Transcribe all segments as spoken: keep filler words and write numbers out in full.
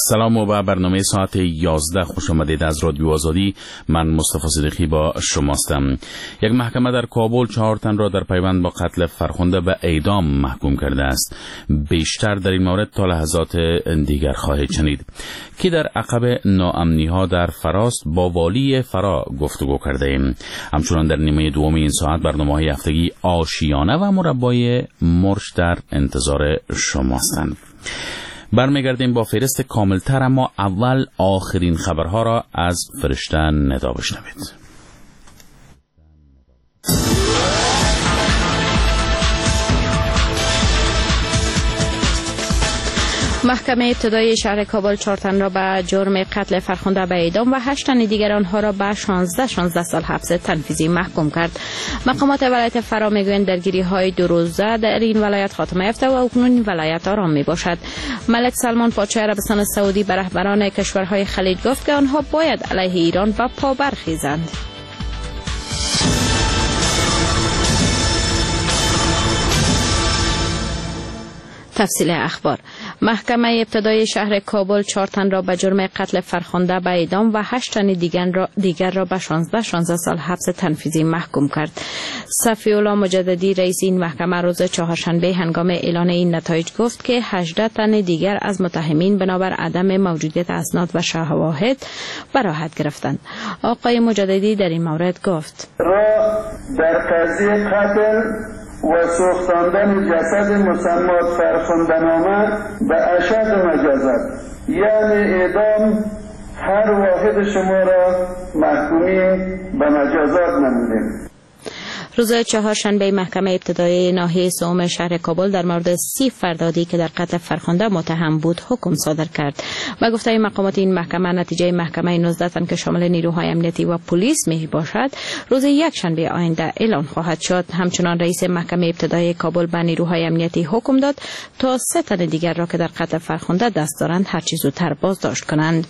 سلام و به برنامه ساعت یازده خوش آمدید از رادیو آزادی. من مصطفی صدیقی با شماستم. یک محکمه در کابل چهار تن را در پیوند با قتل فرخنده به اعدام محکوم کرده است. بیشتر در این مورد تا لحظات دیگر خواهید شنید. که در عقب ناامنی ها در فراست با والی فرا گفتگو کرده ایم. همچنان در نیمه دوم این ساعت برنامه های هفتگی آشیانه و مربای مرش در انتظار شماستند. برمیگردیم با فهرست کاملتر، اما اول آخرین خبرها را از فرشته ندا بشنوید. محکمه ابتدایی شهر کابل چهار تن را به جرم قتل فرخنده به اعدام و هشت تن دیگر آنها را به شانزده شانزده سال حبس تنفیذی محکوم کرد. مقامات ولایت فرا میگویند درگیری های دو روزه در این ولایت خاتمه یافته و اکنون این ولایت آرام می باشد. ملک سلمان پادشاه عربستان سعودی به رهبران کشورهای خلیج گفت که آنها باید علیه ایران به پا برخیزند. تفصیل اخبار. محکمه ابتدایی شهر کابل چهار تن را به جرم قتل فرخنده به اعدام و هشت تن دیگر را دیگر را به شانزده شانزده سال حبس تنفیذی محکوم کرد. صفی الله مجددی رئیس این محکمه روز چهارشنبه هنگام اعلان این نتایج گفت که هجده تن دیگر از متهمین بنابر عدم موجودیت اسناد و شواهد براحت گرفتند. آقای مجددی در این مورد گفت: را در قضیه قتل و سوختاندن جسد مسمات فرخنده‌نامه به اشد مجازات یعنی اعدام هر واحد شما را محکومی به مجازات نمودیم. روز چهارشنبه محکمه ابتدایی ناحیه سوم شهر کابل در مورد سی فردادی که در قتل فرخنده متهم بود حکم صادر کرد. با گفته مقامات این محکمه نتیجه محکمه نوزده تن که شامل نیروهای امنیتی و پلیس می باشد روز یک شنبه آینده اعلان خواهد شد. همچنان رئیس محکمه ابتدایی کابل به نیروهای امنیتی حکم داد تا سه تن دیگر را که در قتل فرخنده دست دارند هر چه زودتر بازداشت کنند.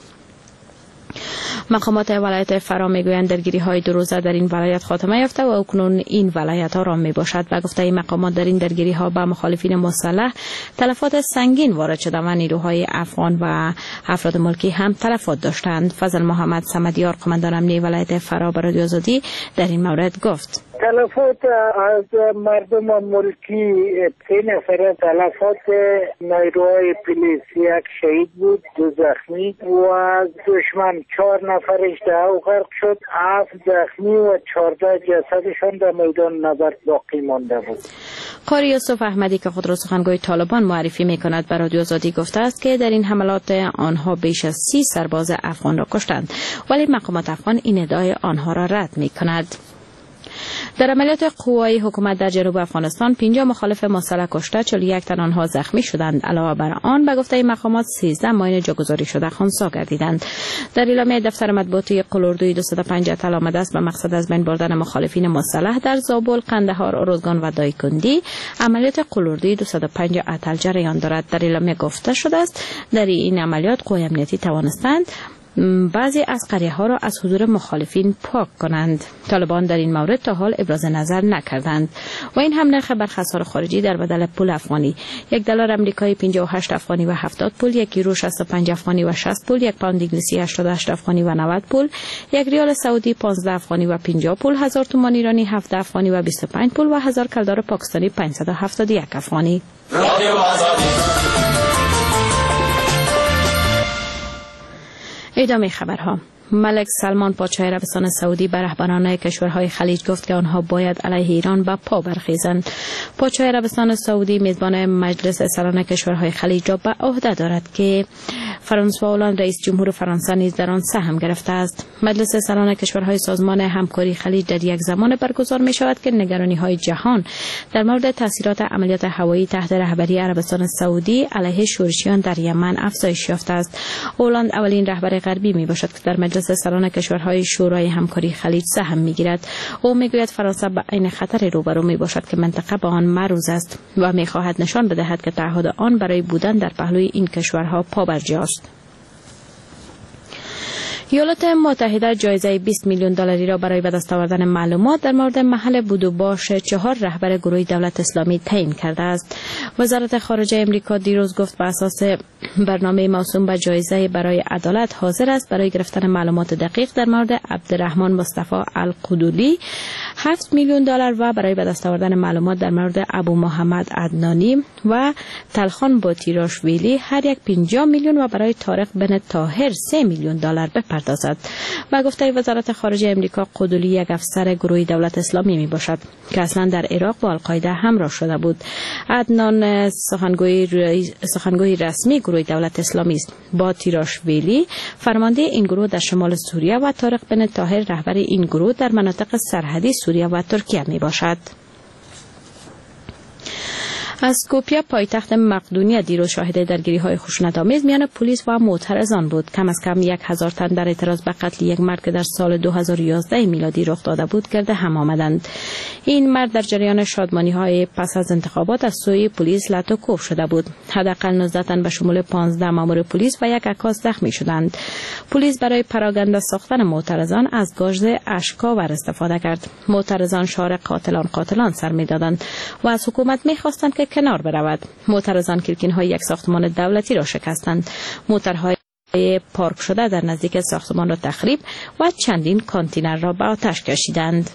مقامات ولایت فرا میگویند درگیری های دو روزه در این ولایت خاتمه یافته و اکنون این ولایت آرام می باشد. و گفته این مقامات در این درگیری ها به مخالفین مسلح تلفات سنگین وارد شده و نیروهای افغان و افراد ملکی هم تلفات داشتند. فضل محمد صمدیار قماندان امنیه ولایت فرا به رادیو آزادی در این مورد گفت: تلفات از مردم ملکی سه نفر، تلفات نیروهای پلیس یک شهید بود، دو زخمی و از دشمن چهار نفرش در غرق شد، هفت زخمی و چهارده جسدشان در میدان نبرد باقی مانده بود. قاری یوسف احمدی که خود را سخنگوی طالبان معرفی می کند به رادیو آزادی گفته است که در این حملات آنها بیش از سی سرباز افغان را کشتند، ولی مقامات افغان این ادعای آنها را رد می کند. در عملیات قوای حکومت در جنوب افغانستان پنجاه مخالف مسلح کشته، چهل و یک تن آنها زخمی شدند. علاوه بر آن به گفته مقامات سیزده ماین جاگذاری شده خنثی گردیدند. در اعلامیه دفتر مطبوعاتی قلوردوی دویست و پنج اطلاع آمده است به مقصد از بین بردن مخالفین مسلح در زابل، قندهار، اروزگان و دایکندی عملیات قلوردوی دویست و پنج اتل جریان دارد. در اعلامیه گفته شده است در این عملیات قوای امنیتی توانستند بعضی از قریه ها را از حضور مخالفین پاک کنند. طالبان در این مورد تا حال ابراز نظر نکردند. و این هم نرخ برخواسته خارجی در بدل پول افغانی: یک دلار امریکایی پنجاه و هشت افغانی و هفتاد پول، یک یورو شصت و پنج افغانی و شصت پول، یک پوند انگلیسی هشتاد و هشت افغانی و نود پول، یک ریال سعودی پانزده افغانی و پنجاه پول، هزار تومان ایرانی هفت افغانی و بیست و پنج پول و هزار کلدار پاکستانی پانصد و هفتاد و یک افغانی. ادامه خبرها. ملک سلمان پادشاه عربستان سعودی به رهبران کشورهای خلیج گفت که آنها باید علیه ایران به پا برخیزند. پادشاه عربستان سعودی میزبان مجلس سران کشورهای خلیج را به عهده دارد که فرانسوا هولند رئیس جمهور فرانسه نیز در آن سهم گرفته است. مجلس سران کشورهای سازمان همکاری خلیج در یک زمان برگزار می شود که نگرانی‌های جهان در مورد تاثیرات عملیات هوایی تحت رهبری عربستان سعودی علیه شورشیان در یمن افزایش یافته است. هولند اولین رهبر غربی می باشد که در مجلس سران کشورهای شورای همکاری خلیج سهم می‌گیرد. او میگوید فرانسه به عین خطر روبرو می باشد که منطقه به آن معروض است و می‌خواهد نشان بدهد که تعهد آن برای بودن در پهلوی این کشورها پابرجاست. ایالات متحده جایزه بیست میلیون دلاری را برای به دست آوردن معلومات در مورد محل بود و باش چهار رهبر گروه دولت اسلامی تعیین کرده است. وزارت خارجه امریکا دیروز گفت بر اساس برنامه موسوم به جایزه برای عدالت حاضر است برای گرفتن معلومات دقیق در مورد عبدالرحمن مصطفی القدولی هفت میلیون دلار و برای به دست آوردن معلومات در مورد ابو محمد عدنانی و تلخان باتیراشویلی هر یک پنجاه میلیون و برای طارق بن طاهر سه میلیون دلار بپردازد. با گفته وزارت خارجه امریکا، قدولی یک افسر گروه دولت اسلامی می باشد که اصلا در عراق با القاعده همراه شده بود. عدنان سخنگوی سخنگوی رسمی گروه دولت اسلامی است. باتیراشویلی فرمانده این گروه در شمال سوریه و طارق بن طاهر رهبر این گروه در مناطق سرحدی سوریه و ترکیه می باشد. از اسکوپیه پایتخت مقدونیه دیروز شاهد درگیری‌های خشونت‌آمیز میان پلیس و معترضان بود. کم از کم یک هزار تن در اعتراض به قتل یک مرد که در سال دو هزار و یازده میلادی رخ داده بود گرد هم آمدند. این مرد در جریان شادمانی‌های پس از انتخابات از سوی پلیس لط و کوف شده بود. حداقل نوزده تن به شمول پانزده مأمور پلیس و یک عکاس زخمی شدند. پلیس برای پراگنده ساختن معترضان از گاز اشک‌آور استفاده کرد. معترضان شعار قاتلان قاتلان سر می‌دادند و از حکومت می‌خواستند که کنار برود. معترضان کلکین‌های یک ساختمان دولتی را شکستند. موترهای پارک شده در نزدیک ساختمان را تخریب و چندین کانتینر را به آتش کشیدند.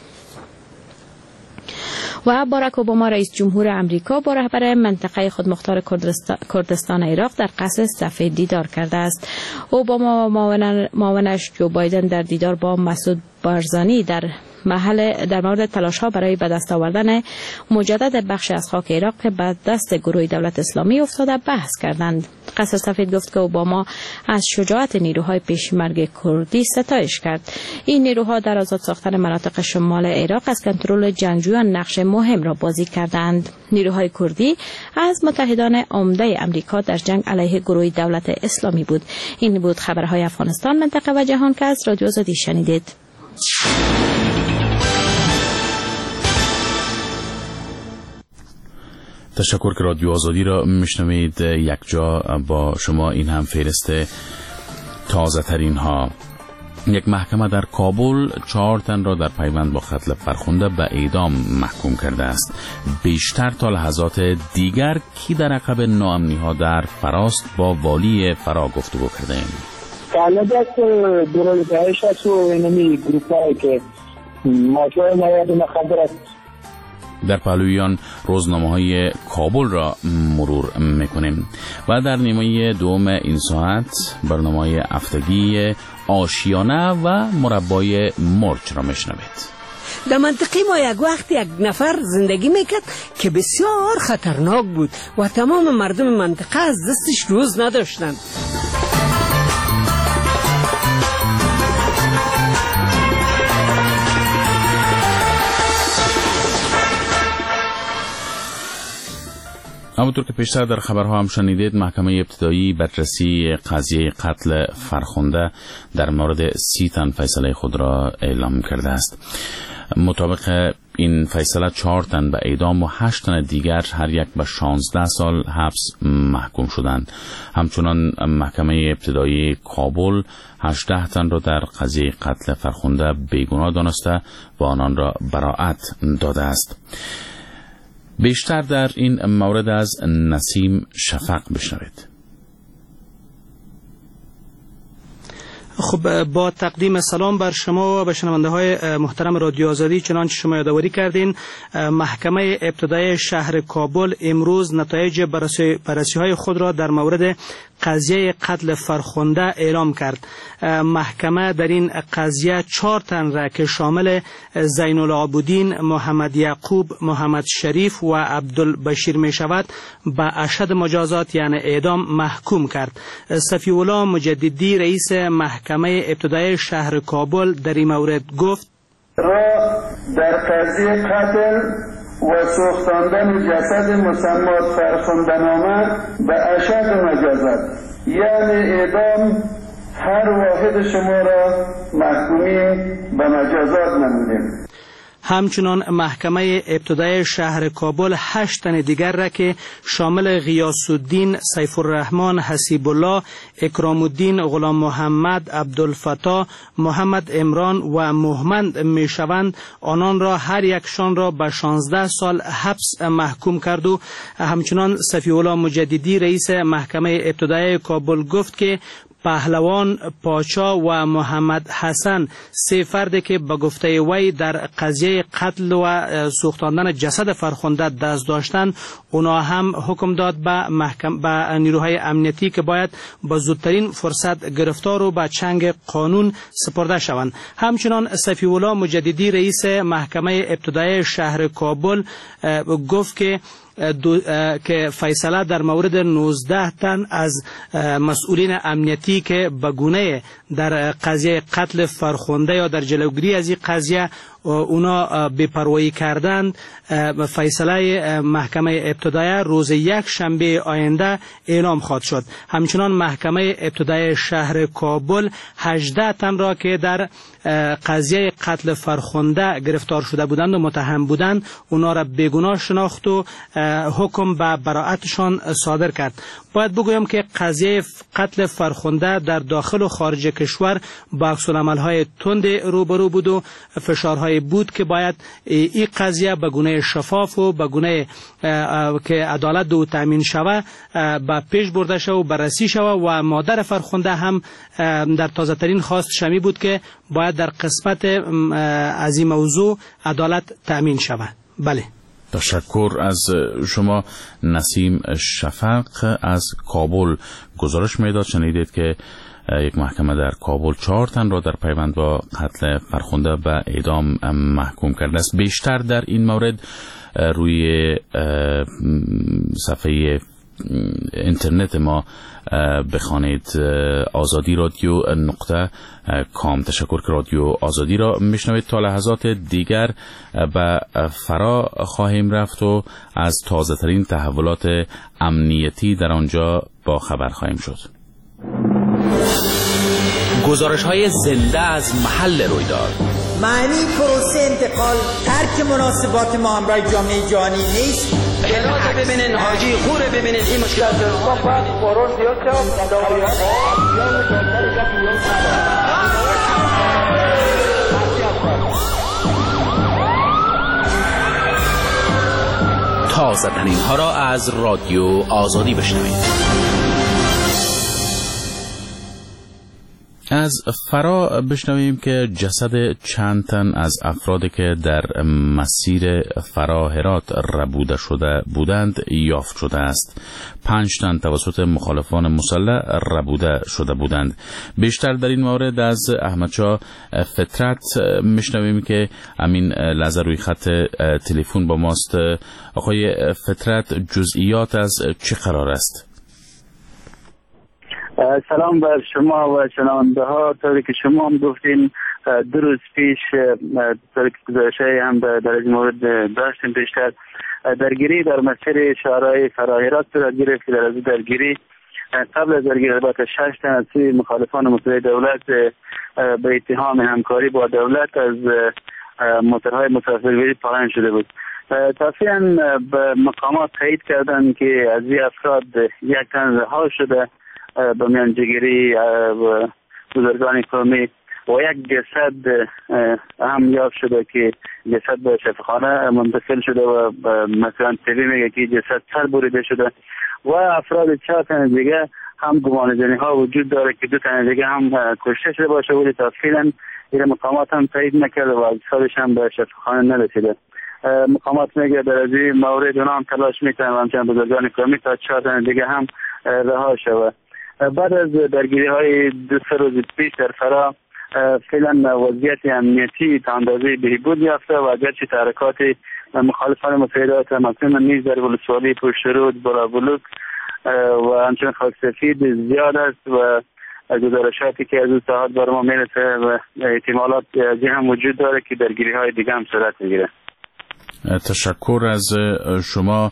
و باراک اوباما رئیس جمهور امریکا با رهبر منطقه خودمختار کردستان عراق در قصر سفید دیدار کرده است. اوباما و معاونش جو بایدن در دیدار با مسعود بارزانی در محل در مورد تلاش‌ها برای به دست آوردن مجدد بخش از خاک عراق که به دست گروه دولت اسلامی افتاده بحث کردند. قصر سفید گفت که اوباما از شجاعت نیروهای پیشمرگ کردی ستایش کرد. این نیروها در آزاد ساختن مناطق شمال عراق از کنترل جنگجویان نقش مهم را بازی کردند. نیروهای کردی از متحدان عمده امریکا در جنگ علیه گروه دولت اسلامی بود. این بود خبرهای افغانستان، منطقه و جهان که از رادیو آزادی شنیدید. تشکر که رادیو آزادی را میشنوید. یک جا با شما این هم فهرست تازه ترین ها. یک محکمه در کابل چهار تن را در پیوند با قتل فرخنده به اعدام محکوم کرده است. بیشتر تا لحظات دیگر کی در عقب ناامنی ها در فراست با والی فرا گفتگو کرده ایم. طالبات دورالگاهش هست و اینمی گروپ هایی که ماجرای نوید مخدرات در پهلویان روزنامه های کابل را مرور میکنیم و در نیمه دوم این ساعت برنامه های هفتگی آشیانه و مربای مرچ را میشنوید. در منطقه ما یک وقت یک نفر زندگی میکرد که بسیار خطرناک بود و تمام مردم منطقه از دستش روز نداشتند. همونطور که پیشتر در خبرها هم شنیدید، محکمه ابتدایی بررسی قضیه قتل فرخنده در مورد سی تن فیصله خود را اعلام کرده است. مطابق این فیصله چهار تن به اعدام و هشت تن دیگر هر یک به شانزده سال حبس محکوم شدند. همچنان محکمه ابتدایی کابل هجده تن را در قضیه قتل فرخنده بیگناه دانسته و آنان را براءت داده است. بیشتر در این مورد از نسیم شفق بشنوید. خب، با تقدیم سلام بر شما و به شنونده های محترم رادیو آزادی، چنانچه شما یادآوری کردین، محکمه ابتدایی شهر کابل امروز نتایج بررسی های خود را در مورد قضیه قتل فرخنده اعلام کرد. محکمه در این قضیه چهار تن را که شامل زین العابدین، محمد یعقوب، محمد شریف و عبدالبشیر می شود به اشد مجازات یعنی اعدام محکوم کرد. صفی الله مجددی رئیس محکمه ابتدایی شهر کابل در این مورد گفت: را در قضیه قتل و سوختاندن جسد مسمات فرخنده‌نامه به اشد مجازات یعنی اعدام هر واحد شما را محکومی به مجازات نمودیم. همچنان محکمه ابتدایی شهر کابل هشت تن دیگر را که شامل غیاث الدین، سیف الرحمن، حسیب الله، اکرام الدین، غلام محمد، عبدالفتاح، محمد عمران و محمد می شوند، آنان را هر یکشان را به شانزده سال حبس محکوم کرد. و همچنان صفی الله مجددی رئیس محکمه ابتدایی کابل گفت که پهلوان، پاچا و محمد حسن سه فرد که به گفته وی در قضیه قتل و سوختاندن جسد فرخنده دست داشتند، اونا هم حکم داد به محکم به نیروهای امنیتی که باید با زودترین فرصت گرفتار و به چنگ قانون سپرده شوند. همچنان صفی الله مجددی رئیس محکمه ابتدایی شهر کابل گفت که دو، که فیصله در مورد نوزده تن از مسئولین امنیتی که به گونه در قضیه قتل فرخنده یا در جلوگیری از این قضیه اونا بی‌پروایی کردند، فیصله محکمه ابتدایی روز یک شنبه آینده اعلام خواهد شد. همچنان محکمه ابتدایی شهر کابل هجده تن را که در قضیه قتل فرخنده گرفتار شده بودند و متهم بودند، اونا را بیگناه شناخت و حکم به براءتشان صادر کرد. باید بگویم که قضیه قتل فرخنده در داخل و خارج کشور با عکس‌العمل‌های تند روبرو بود و فشارهای بود که باید این قضیه به گونه شفاف و به گونه که عدالت دو تامین شوه به پیش برده شوه و بررسی شوه. و مادر فرخنده هم در تازه ترین خواست شمی بود که باید در قسمت از این موضوع عدالت تامین شوه. بله، تشکر از شما نسیم شفق از کابل. گزارش میداد شنیدید که یک محکمه در کابل چهار تن را در پیوند با قتل فرخنده به اعدام محکوم کرده است. بیشتر در این مورد روی صفحه اینترنت ما بخوانید آزادی رادیو نقطه کام. تشکر که رادیو آزادی را میشنوید. تا لحظات دیگر به فرا خواهیم رفت و از تازه ترین تحولات امنیتی در آنجا با خبر خواهیم شد. گزارش های زنده از محل رویداد. معنی پروسه انتقال ترک مناسبات ما همراه جامعه جهانی نیست. جنازه ببینین، حاجی خوره ببینین، این مشکلات رو قرار زیاد تازه ترین ها را از رادیو آزادی بشنوید. از فرا بشنویم که جسد چند تن از افرادی که در مسیر فرا هرات ربوده شده بودند یافت شده است. پنج تن توسط مخالفان مسلح ربوده شده بودند. بیشتر در این مورد از احمدشاه فطرت میشنویم که امین لحظه روی خط تلفن با ماست. آقای فطرت، جزئیات از چه قرار است؟ سلام بر شما و شنونده ها. طوری که شما هم گفتین دو روز پیش طوری که گزارش‌های هم در این مورد داشتیم، بیشتر درگیری در مسیر شهرهای فراهرات صورت گرفت. در از درگیری قبل از درگیری البته شش تن از سوی مخالفان مسلح دولت به اتهام همکاری با دولت از موتورهای مسافربری پایین شده بود. تافیاً به مقامات تایید کردند که از این افراد یک تن رها شده به میانجیگری بزرگان قومی و یک جسد هم یافت شده که جسد به شفاخانه منتقل شده و مثلا تیوی میگه که جسد سر بریده شده و افراد چهار تن دیگه هم گمانه‌زنی ها وجود داره که دو تن دیگه هم کشته شده باشه، ولی تفصیلا این مقامات هم تایید نکرده و اجسادش هم به شفاخانه نرسیده. مقامات میگه در از این مورد اونا هم تلاش میکنن و همچنان بزرگان قومی تا چهار تن دیگه هم رها شود. بعد از درگیری های دو سه روز پیش در فرا فعلا وضعیت امنیتی تا اندازه بهبود یافته و اگرچه تحرکات مخالفان مسلح دولت مطمئن نیز در ولسوالی پشترود، بلابلوک و همچنین خاک سفید زیاد است و گزارشاتی که از اون ساعت بر ما میرسه و احتمالات از هم وجود داره که درگیری های دیگه هم صورت میگیره. تشکر از شما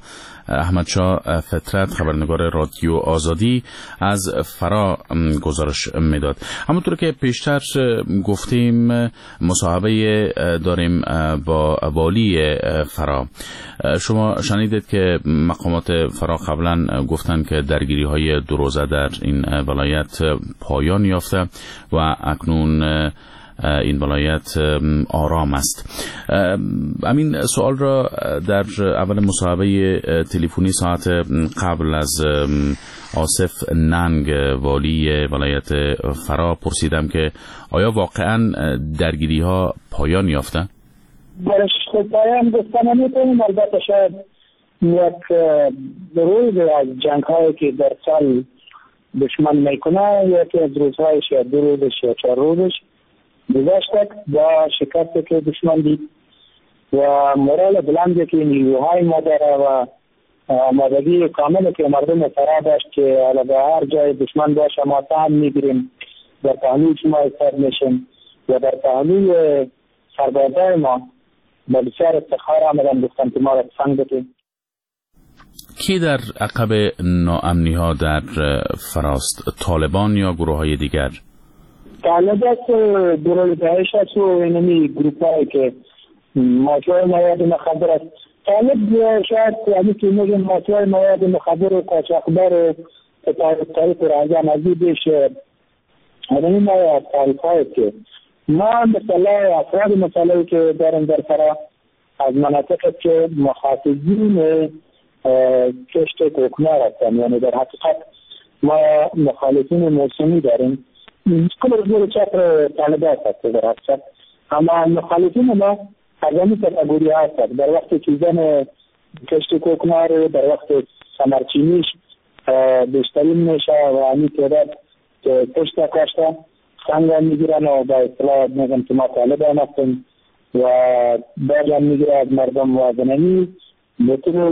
احمد شاه فطرت خبرنگار رادیو آزادی از فرا گزارش میداد. همونطور که پیشتر گفتیم مصاحبه داریم با والی فرا. شما شنیدید که مقامات فرا قبلا گفتن که درگیری های دو روزه در این ولایت پایان یافته و اکنون این ولایت آرام است. همین سوال را در اول مصاحبه تلفنی ساعت قبل از آصف ننگ والی ولایت فرا پرسیدم که آیا واقعا درگیری ها پایان یافته؟ برش خود پایان گفتن نمیتونیم، البته شاید یک روز از جنگ هایی که در سال دشمن میکنه یکی از روزهایش یا دو روزش یا چهار روزش گذشته با شکستی که دشمن دید و مورال بلندی که نیروهای ما داره و آمادگی کاملی که مردم فرا داشت که حالا به هر جای دشمن باشه ما سهم میگیریم، در پهلوی شما ایستاد میشیم و در پهلوی سربازای ما با بسیار افتخار آمدن گفتن که ما را پسند بکنیم. کی در عقب ناامنی ها در فراست؟ طالبان یا گروه های دیگر؟ طالب است، گروه داعش است و اینمی گروپ هایی که ماتوای مواد مخدر است. طالب شاید یعنی که میگن ماتوای مواد مخدر و قاچاقبر و تاریخ راجع نزدیکش اینمی ما از تاریخ هایی که ما مثلا افراد مثلا که داریم در فرا از مناطق که مخاطبین کشت کوکنار هستن، یعنی در حقیقت ما مخالفین موسمی داریم کل رجوع چطر طالبات هست در حقیقت، اما مخالفین ما از همین کتگوری هست. در وقت چیزن کشت کوکنار در وقت سمرچینیش بیشترین میشه و همین تعداد کشت کشته سنگ هم میگیرن و با اصطلاح میگن که ما طالب هم هستیم و باج هم میگیره از مردم و زنمی بطور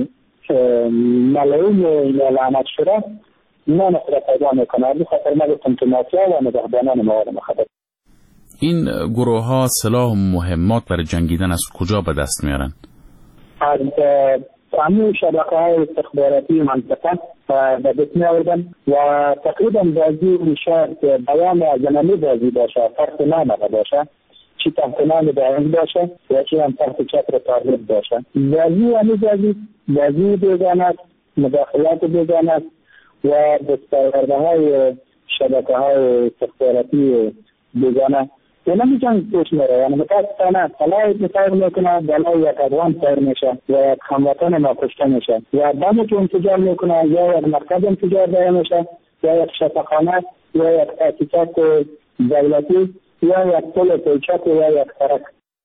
ملعون و لعنت شده اینا نفره پیدا میکنه. از خاطر ما گفتم که مافیا و نگهبانان مواد مخدر. این گروه ها سلاح و مهمات برای جنگیدن از کجا به دست میارن؟ از همین شبکه های استخباراتی منطقه به دست میآوردن و تقریبا بازی شاید بیان زنمی بازی باشه، فرق نامده باشه، چی تحت نام داعش باشه یا چی هم تحت چتر طالب باشه. بازی همین بازی بازی بیگانه است، مداخلات بیگانه است و دستاورده های شبکه های استخباراتی بیگانه یعنی نمیچند پیش میره. یعنی متاسفانه طلای اتفاق میکنه بلای یک افغان سایر میشه و یک هموطن ما کشته میشه یا بمی که انتجار میکنه یا یک مرکز انتجار داره میشه یا یک شفاخانه یا یک تاسیسات دولتی یا یک پل پیچک یا یک سرک.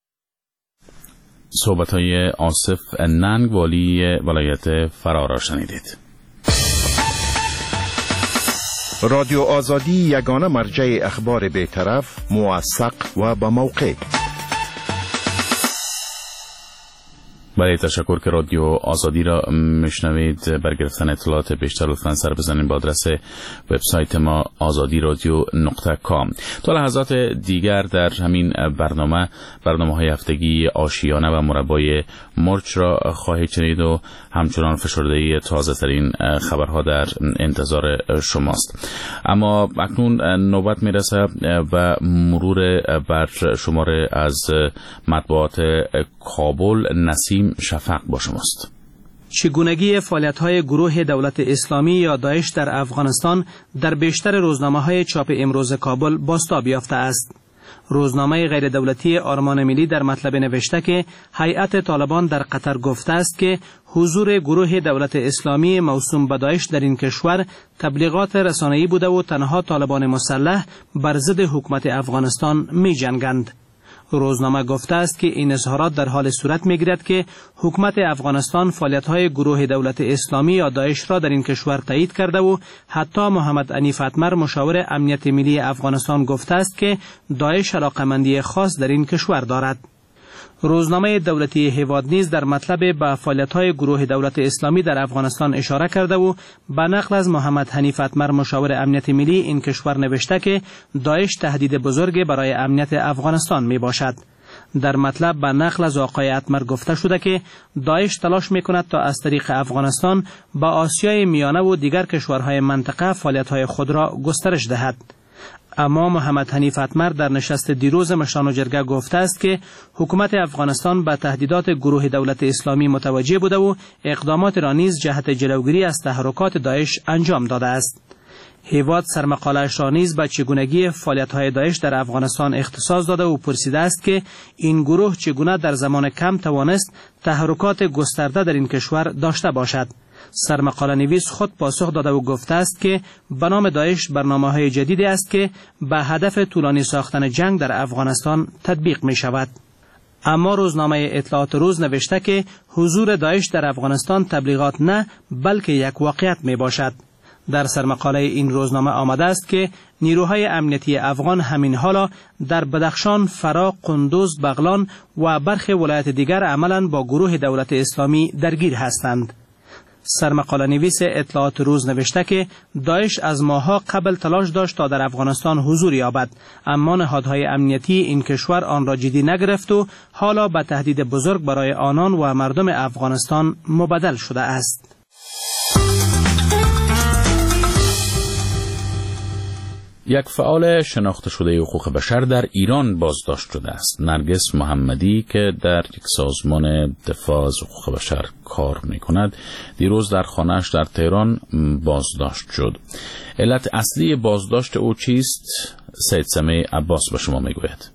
صحبت های آصف ننگ والی ولایت فرا را شنیدید. رادیو آزادی یگانه مرجع اخبار بی‌طرف، موثق و با موقع. برای تشکر که رادیو آزادی را میشنوید. بر گرفتن اطلاعات بیشتر لطفاً سر بزنید به آدرس وبسایت ما آزادی رادیو نقطه کام. تا لحظات دیگر در همین برنامه برنامه های هفتگی آشیانه و مربای مرچ را خواهید شنید و همچنان فشرده‌ای تازه ترین خبرها در انتظار شماست. اما اکنون نوبت میرسه و مرور بر شماره از مطبوعات کابل. نسیم شفق با شماست. چگونگی فعالیت‌های گروه دولت اسلامی یا داعش در افغانستان در بیشتر روزنامه‌های چاپ امروز کابل بازتاب یافته است. روزنامه غیر دولتی آرمان ملی در مطلب نوشته که هیئت طالبان در قطر گفته است که حضور گروه دولت اسلامی موسوم به داعش در این کشور تبلیغات رسانه‌ای بوده و تنها طالبان مسلح بر ضد حکومت افغانستان می جنگند. روزنامه گفته است که این اظهارات در حال صورت می‌گیرد که حکومت افغانستان فعالیت‌های گروه دولت اسلامی یا داعش را در این کشور تایید کرده و حتی محمد عنیف اتمر مشاور امنیت ملی افغانستان گفته است که داعش علاقمندی خاص در این کشور دارد. روزنامه دولتی هیواد نیز در مطلب به فعالیت‌های گروه دولت اسلامی در افغانستان اشاره کرده و به نقل از محمد عنیف اتمر مشاور امنیت ملی این کشور نوشته که داعش تهدید بزرگ برای امنیت افغانستان می باشد. در مطلب به نقل از آقای اتمر گفته شده که داعش تلاش میکند تا از طریق افغانستان به آسیای میانه و دیگر کشورهای منطقه فعالیت‌های خود را گسترش دهد. اما محمد حنیف اتمر در نشست دیروز مشران جرگه گفته است که حکومت افغانستان به تهدیدات گروه دولت اسلامی متوجه بوده و اقدامات را نیز جهت جلوگیری از تحرکات داعش انجام داده است. هیواد سرمقاله‌اش را نیز به چگونگی فعالیت‌های داعش در افغانستان اختصاص داده و پرسیده است که این گروه چگونه در زمان کم توانست تحرکات گسترده در این کشور داشته باشد. سرمقاله نویس خود پاسخ داده و گفته است که به نام داعش برنامه‌های جدیدی است که به هدف طولانی ساختن جنگ در افغانستان تطبیق می شود. اما روزنامه اطلاعات روز نوشته که حضور داعش در افغانستان تبلیغات نه بلکه یک واقعیت می باشد. در سرمقاله این روزنامه آمده است که نیروهای امنیتی افغان همین حالا در بدخشان، فرا، قندوز، بغلان و برخی ولایت دیگر عملاً با گروه دولت اسلامی درگیر هستند. سرمقاله نویس اطلاعات روز نوشته که داعش از ماه‌ها قبل تلاش داشت تا در افغانستان حضور یابد، اما نهادهای امنیتی این کشور آن را جدی نگرفت و حالا به تهدید بزرگ برای آنان و مردم افغانستان مبدل شده است. یک فعال شناخته شده حقوق بشر در ایران بازداشت شده است. نرگس محمدی که در یک سازمان دفاع از حقوق بشر کار می کند دیروز در خانه‌اش در تهران بازداشت شد. علت اصلی بازداشت او چیست؟ سید سمیع عباس به شما می گوید.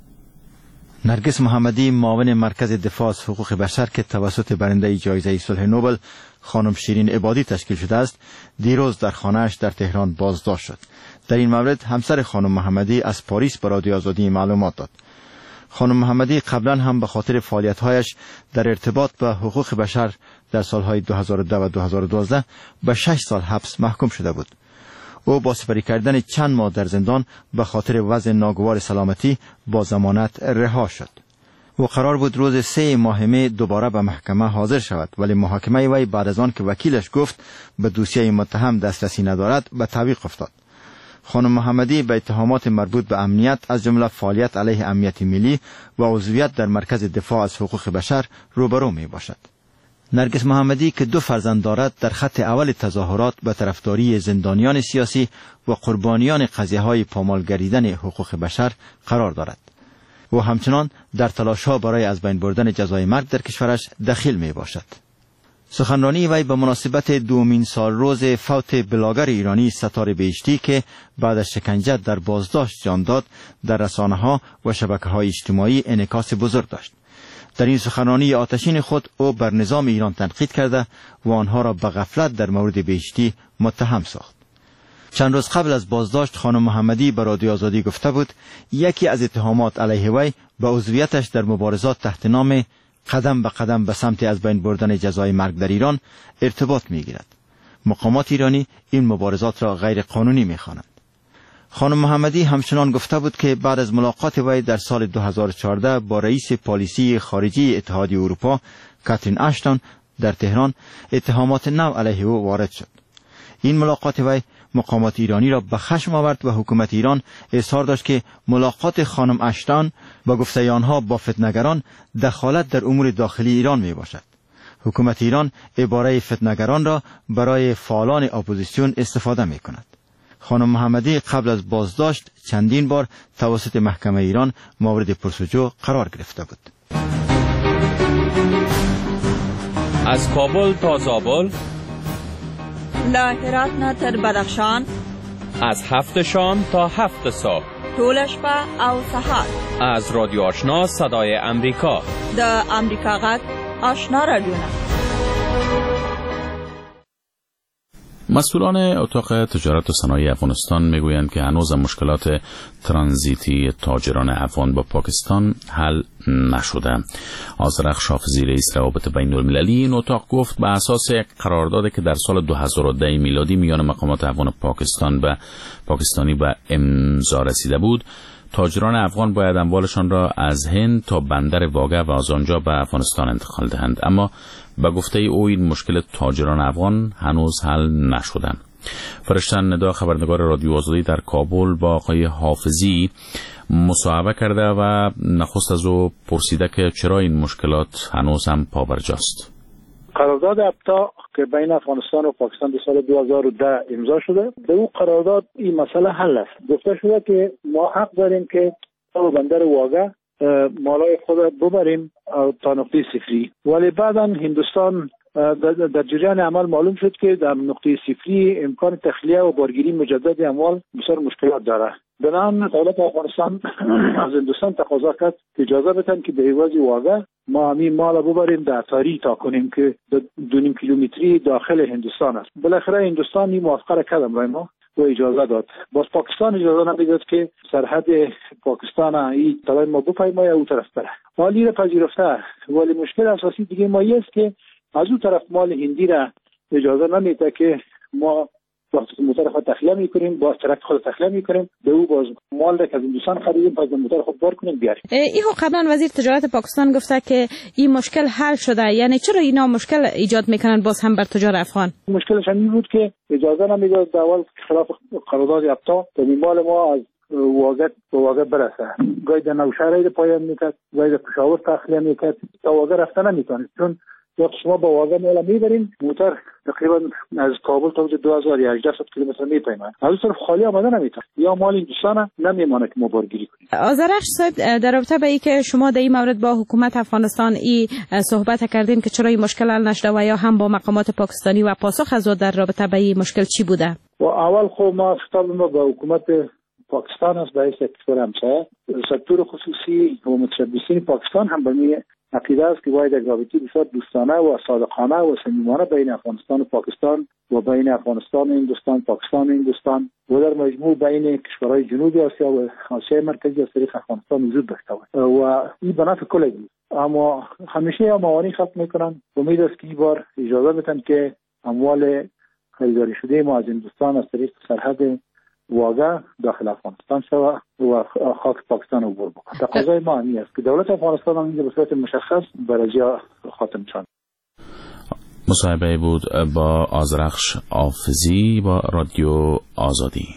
نرگس محمدی معاون مرکز دفاع از حقوق بشر که توسط برنده جایزه صلح نوبل خانم شیرین عبادی تشکیل شده است دیروز در خانه‌اش در تهران بازداشت شد. در این مورد همسر خانم محمدی از پاریس به رادیو آزادی معلومات داد. خانم محمدی قبلا هم به خاطر فعالیت‌هایش در ارتباط با حقوق بشر در سالهای دو هزار و دو و دو هزار و دوازده به شش سال حبس محکوم شده بود. او با سپری کردن چند ماه در زندان به خاطر وضع ناگوار سلامتی با ضمانت رها شد. او قرار بود روز سه ماه می دوباره به محکمه حاضر شود، ولی محاکمه وی بعد از آن که وکیلش گفت به دوسیه متهم دسترسی ندارد به تعویق افتاد. خانم محمدی به اتهامات مربوط به امنیت از جمله فعالیت علیه امنیت ملی و عضویت در مرکز دفاع از حقوق بشر روبرو می باشد. نرگس محمدی که دو فرزند دارد در خط اول تظاهرات به طرفداری زندانیان سیاسی و قربانیان قضیه‌های پامال گردیدن حقوق بشر قرار دارد. و همچنان در تلاش‌ها برای از بین بردن جزای مرگ در کشورش دخیل می باشد. سخنرانی وی به مناسبت دومین سال روز فوت بلاگر ایرانی ستاره بهشتی که بعد از شکنجه در بازداشت جان داد در رسانه‌ها و شبکه‌های اجتماعی انعکاس بزرگ داشت. در این سخنرانی آتشین خود او بر نظام ایران تنقید کرده و آنها را به غفلت در مورد بهشتی متهم ساخت. چند روز قبل از بازداشت خانم محمدی به رادیو آزادی گفته بود یکی از اتهامات علیه وی به عضویتش در مبارزات تحت نام قدم به قدم به سمت از بین بردن جزای مرگ در ایران ارتباط می‌گیرد. مقامات ایرانی این مبارزات را غیر قانونی می‌خوانند. خانم محمدی همچنان گفته بود که بعد از ملاقات وی در سال دو هزار و چهارده با رئیس پالیسی خارجی اتحادیه اروپا کاترین اشتون در تهران اتهامات نو علیه او وارد شد. این ملاقات وی مقامات ایرانی را به خشم آورد و حکومت ایران اصرار داشت که ملاقات خانم اشتون با گفته آنها با فتنه‌گران دخالت در امور داخلی ایران می باشد. حکومت ایران عباره فتنه‌گران را برای فعالان اپوزیسیون استفاده می کند. خانم محمدی قبل از بازداشت چندین بار توسط محکمه ایران مورد پرسجو قرار گرفته بود. از کابل تا زابل، له هرات نه تر بدخشان، از هفت شام تا هفت صبح، ټول شپه او سهار، از رادیو آشنا صدای امریکا، د امریکا غږ آشنا رادیو. مسئولان اتاق تجارت و صنایع افغانستان میگویند که هنوز مشکلات ترانزیتی تاجران افغان با پاکستان حل نشده. آذرخش شافزی رئیس روابط بین المللی این اتاق گفت به اساس یک قراردادی که در سال دو هزار و ده میلادی میان مقامات افغان و پاکستان و پاکستانی به امضا رسیده بود، تاجران افغان باید اموالشان را از هند تا بندر واگه و از آنجا به افغانستان انتقال دهند. اما به گفته او این مشکل تاجران افغان هنوز حل نشدند. فرشتن ندا خبرنگار رادیو آزادی در کابل با آقای حافظی مصاحبه کرده و نخست از او پرسیده که چرا این مشکلات هنوز هم پابرجاست. قرارداد ابتا که بین افغانستان و پاکستان در سال دو هزار و ده امضا شده، به او قرارداد این مسئله حل است. گفته شده که ما حق داریم که تا بندر واگه مالای خود ببریم تا نقطه صفری، ولی بعدا هندوستان در جریان عمل معلوم شد که در نقطه صفری امکان تخلیه و بارگیری مجدد اموال بسیار مشکلات داره. بنابراین دولت افغانستان از هندوستان تقاضا کرد که اجازه بدن که به عوض واگه ما همین مال ببریم در تاری تا کنیم که دو نیم کیلومتری داخل هندوستان است. بالاخره هندوستان این موافقه را کرد برای ما و اجازه داد. باز پاکستان اجازه نمیداد که سرحد پاکستان این طلای ما بپیماید او طرف بره. مالی را پذیرفته، ولی مشکل اساسی دیگه ما است که از اون طرف مال هندی را اجازه نمیده که ما وقتی موتور خود تخلیه میکنیم باز ترک خود تخلیه میکنیم به او باز مال را که از هندوستان خریدیم باز موتور خود بار کنیم بیاریم. ایو قبلا وزیر تجارت پاکستان گفته که این مشکل حل شده، یعنی چرا اینا مشکل ایجاد میکنن باز هم بر تجار افغان؟ مشکلش این بود که اجازه نمیداد در اول خلاف قرارداد ابتا که مال ما از واگه به واگه برسه. گاهی در نوشهر پایان میکرد، گاهی در پشاور تخلیه میکرد، تا واگه رفته نمیتونید، چون وقتی شما با واگه مالا میبرین موتور تقریبا از کابل تا دو هزار و هجده کیلومتر میپیمه، از اون طرف خالی آمده نمیتونه یا مال هندوستان نمیمانه که ما بارگیری کنیم. آذرخش صاحب، در رابطه با اینکه شما در این مورد با حکومت افغانستان ای صحبت کردین که چرا این مشکل حل نشده و یا هم با مقامات پاکستانی و پاسخ از او در رابطه با این مشکل چی بوده؟ و اول خب ما خطاب ما با حکومت پاکستان است، برای سکتور همسایه سکتور خصوصی و متشبثین پاکستان هم به می عقیده است که باید یک رابطه بسیار دوستانه و صادقانه و صمیمانه بین افغانستان و پاکستان و بین افغانستان و هندوستان، پاکستان و هندوستان و در مجموع بین کشورهای جنوبی آسیا و آسیای مرکزی از طریق افغانستان وجود داشته باشه و این به نفع کلگی. اما همیشه موانع خلق میکنن. امید است که این بار اجازه بدن که اموال خریداری شده ما از هندوستان از طریق سرحد واگه داخل افغانستان شود و خاک پاکستان عبور بکنه. تقاضای ما این است که دولت افغانستان هم به صورت مشخص برای خاتم چاند. مصاحبه بود با آذرخش حافظی با رادیو آزادی.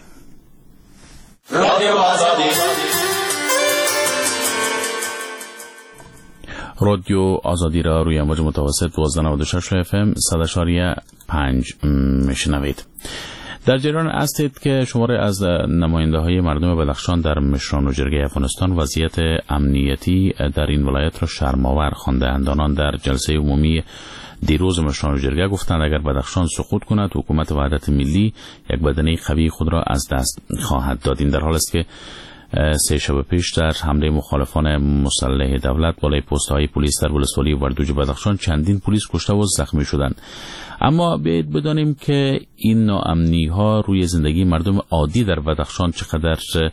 رادیو آزادی رادیو آزادی را روی امواج متوسط دوازده نود و شش اف ام صد اشاری پنج میشنوید. در جریان هستید که شماره از نماینده های مردم بدخشان در مشران و جرگه افغانستان وضعیت امنیتی در این ولایت را شرم‌آور خواندند. آنان در جلسه عمومی دیروز مشران و جرگه گفتند اگر بدخشان سقوط کند حکومت وحدت ملی یک بدنه قوی خود را از دست خواهد داد. این در حال است که سه شب پیش در حمله مخالفان مسلح دولت بالای پست‌های پلیس در ولسوالی وردوج بدخشان چندین پلیس کشته و زخمی شدند. اما بیایید بدانیم که این ناامنی‌ها روی زندگی مردم عادی در بدخشان چقدر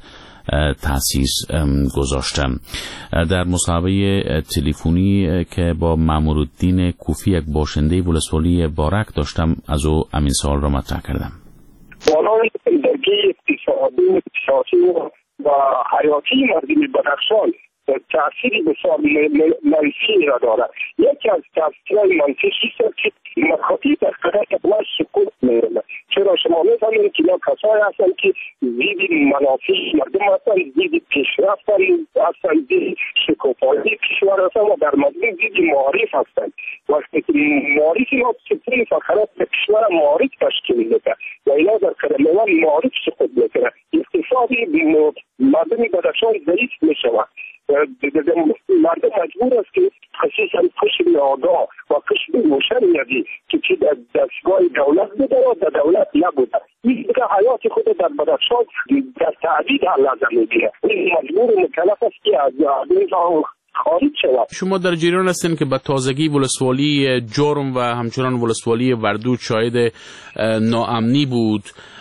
تأثیر گذاشته. در مصاحبه تلفنی که با مامورالدین کوفی یک باشنده ولسوالی بارک داشتم از او همین سوال را مطرح کردم. بالای زندگی اقتصادی سیاسی و حیاتی مردم بدخشان تأثیری بسیار منفی را دارد. یکی از تأثیرهای منفی است که مخاطی در قدر اقبال سکوت می‌رود. چرا شما می‌فهمید که اینا کسایی هستند که زید منافع مردم هستند، زید پیشرفت هستند، زید شکوفایی کشور هستند و در مجموع زید معارف هستند. وقتی که معارف ما ستون فقرات به کشور معارف تشکیل میده و اینا در قدر اول معارف سکوت میکنه. اقتصادی مردم بدخشان ضعیف میشود. مردم مجبور است که خصوصا قشر آگاه و قشر مشرعی که چی در دستگاه دولت بوده و در دولت نبوده، این دیگه حیات خود در بدخشان در تعدید حل نظر میگیره. این مجبور مکلف است که از این خارج شود. شما در جریان هستین که به تازگی ولسوالی جرم و همچنان ولسوالی وردوج شاهد ناامنی بود.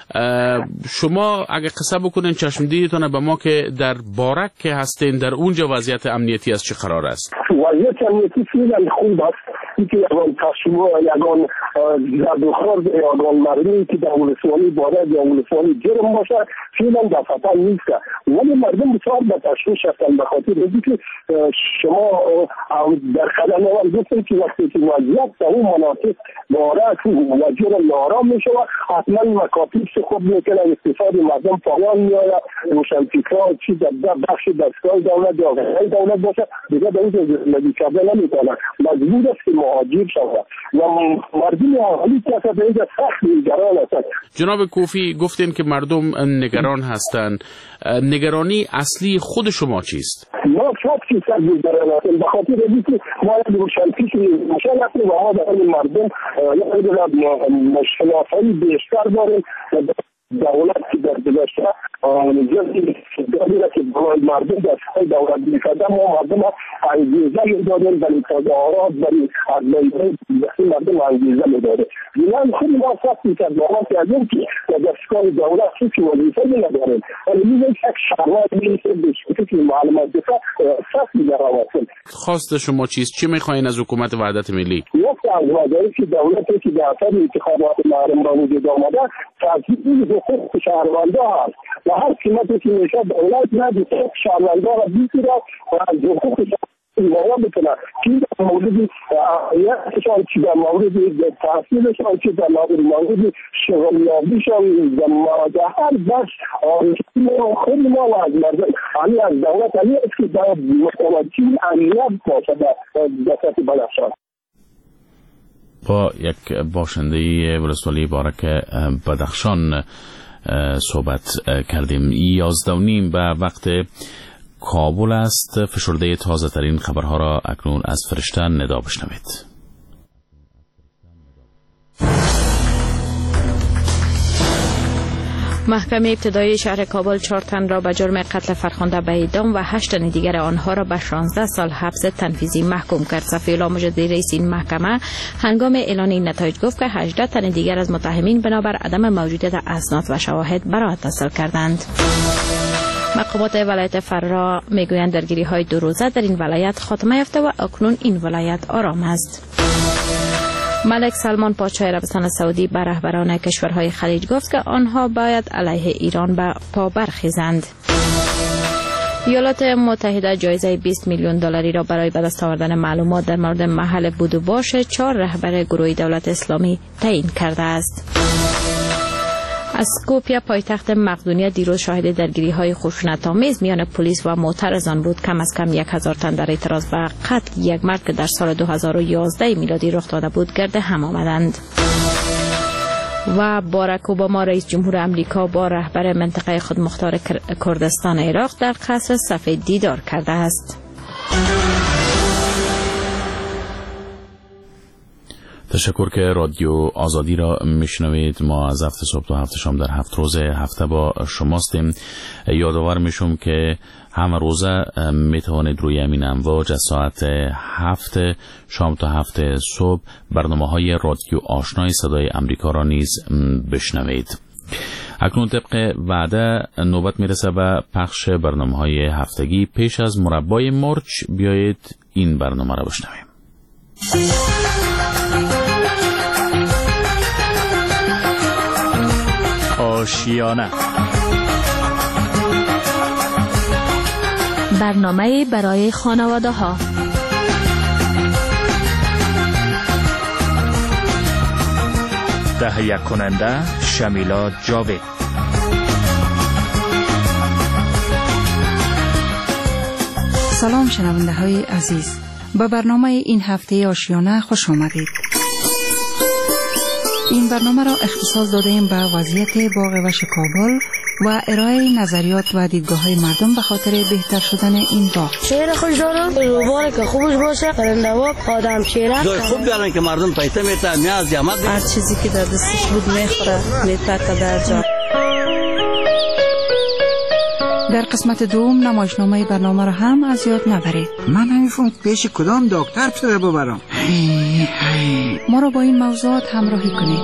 شما اگه قصه بکنین چشمدیدتون به ما که در بارک که هستین در اونجا وضعیت امنیتی از چه قرار است؟ وضعیت امنیتی فعلا خوب است. اینکه یگان تصویر یگان زد و خورد یگان مردمی که در ولسوالی بارد یا ولسوالی جرم باشه فعلا دفعتا نیست، ولی مردم بسیار به تشویش هستند به خاطر اینکه شما در قدم اول گفتید که وقتی که وضعیت در اون مناطق بارد و جرم نارام میشه حتما مکاتب خوب میکنه، اقتصاد مردم پایان میآید، روشنفکرها چیز در بخش دستگاه دولت یا غیر دولت باشه دیگه به این زندگی کردن نمیتونه، مجبور است که مهاجر شود و مردم اهالی که به اینجا سخت نگران هستند. جناب کوفی گفتین که مردم نگران هستند، نگرانی اصلی خود شما چیست؟ ما صد فیصد نگران هستیم به خاطر اینکه ما روشنفکر روشن هستیم و ما در مردم مشکلات‌های بیشتر داریم. دولت که در گذشته جزئی دادی را که برای مردم دستهای دولت میکردن ما مردم انگیزه میدادیم برای تظاهرات برای ادلایهای مردم انگیزه میدادیم. یعنی خود ما سخت میکرد ما از این که در دستگاه دولت چیزی وظیفه نداریم ولی میگه یک شهروند میشه بشکلی که معلومات دفاع سخت میدارم. خواست شما چیست؟ چی میخواین از حکومت وحدت ملی؟ یک از وظایفی که دولتی که در اثر انتخابات محرم به وجود آمده تضمین حقوق شهرونده هست و هر قیمتی که میشه دولت نبید شهرونده را بگیره و از حقوق شهرونده بکنه که در مورد احیاتشان چی در مورد تحصیلشان چی در مورد شغلیابیشان در هر بخش خود ما و از مردم همین از دولت همین است که باید متوجه امنیت باشه در دستت بلخشان. با یک باشنده ولسوالی بارک بدخشان صحبت کردیم. یازده و نیم به وقت کابل است. فشرده تازه ترین خبرها را اکنون از فرشته ندا بشنوید. محکمه ابتدایی شهر کابل چهار تن را به جرم قتل فرخنده به اعدام و هشت تن دیگر آنها را به شانزده سال حبس تنفیذی محکوم کرد. صفی‌الله مجددی رئیس این محکمه هنگام اعلان این نتایج گفت که هجده تن دیگر از متهمین بنابر عدم موجودیت اسناد و شواهد براءت حاصل کردند. مقامات ولایت فرا میگویند درگیری های دو روزه در این ولایت خاتمه یافته و اکنون این ولایت آرام است. ملک سلمان پادشاه عربستان سعودی به رهبران کشورهای خلیج گفت که آنها باید علیه ایران به پا برخیزند. ایالات متحده جایزه بیست میلیون دلاری را برای به دست آوردن معلومات در مورد محل بود و باش چهار رهبر گروه دولت اسلامی تعیین کرده است. اسکوپیا پایتخت مقدونیه دیروز شاهد درگیری های خشونت‌آمیز میان پلیس و معترضان بود. کم از کم یک هزار تن در اعتراض به قتل یک مرد که در سال دو هزار و یازده میلادی رخ داده بود گرد هم آمدند. و باراک اوباما رئیس جمهور امریکا با رهبر منطقه خودمختار کردستان عراق در قصر سفید دیدار کرده است. تشکر که رادیو آزادی را میشنوید. ما از هفت صبح تا هفت شام در هفت روز هفته با شماستیم. یادآور میشم که همه روزه میتوانید روی همین امواج از ساعت هفت شام تا هفت صبح برنامه های رادیو آشنای صدای امریکا را نیز بشنوید. اکنون طبق وعده نوبت میرسه به پخش برنامه های هفتگی. پیش از مربای مرچ بیایید این برنامه را بشنویم. آشیانه، برنامه برای خانواده ها. تهیه کننده شمیلا جاوید. سلام شنونده های عزیز، به برنامه این هفته آشیانه خوش آمدید. این برنامه را اختصاص دادیم به وضعیت باغ وش کابل و ارائه نظریات و دیدگاه‌های مردم به خاطر بهتر شدن این باغ. شعر خوش دارم، روباره که خوبش باشه، پرنده‌ها آدم شعر. جای خوب دارن که مردم پایته میته، نیاز جمعت. هر چیزی که در دستش بود میخوره، میپره در جا. در قسمت دوم نمایشنامه برنامه را هم از یاد نبرید. من نمیفهم پیش کدام دکتر پسر ببرم. هی هی. ما را با این موضوعات همراهی کنید.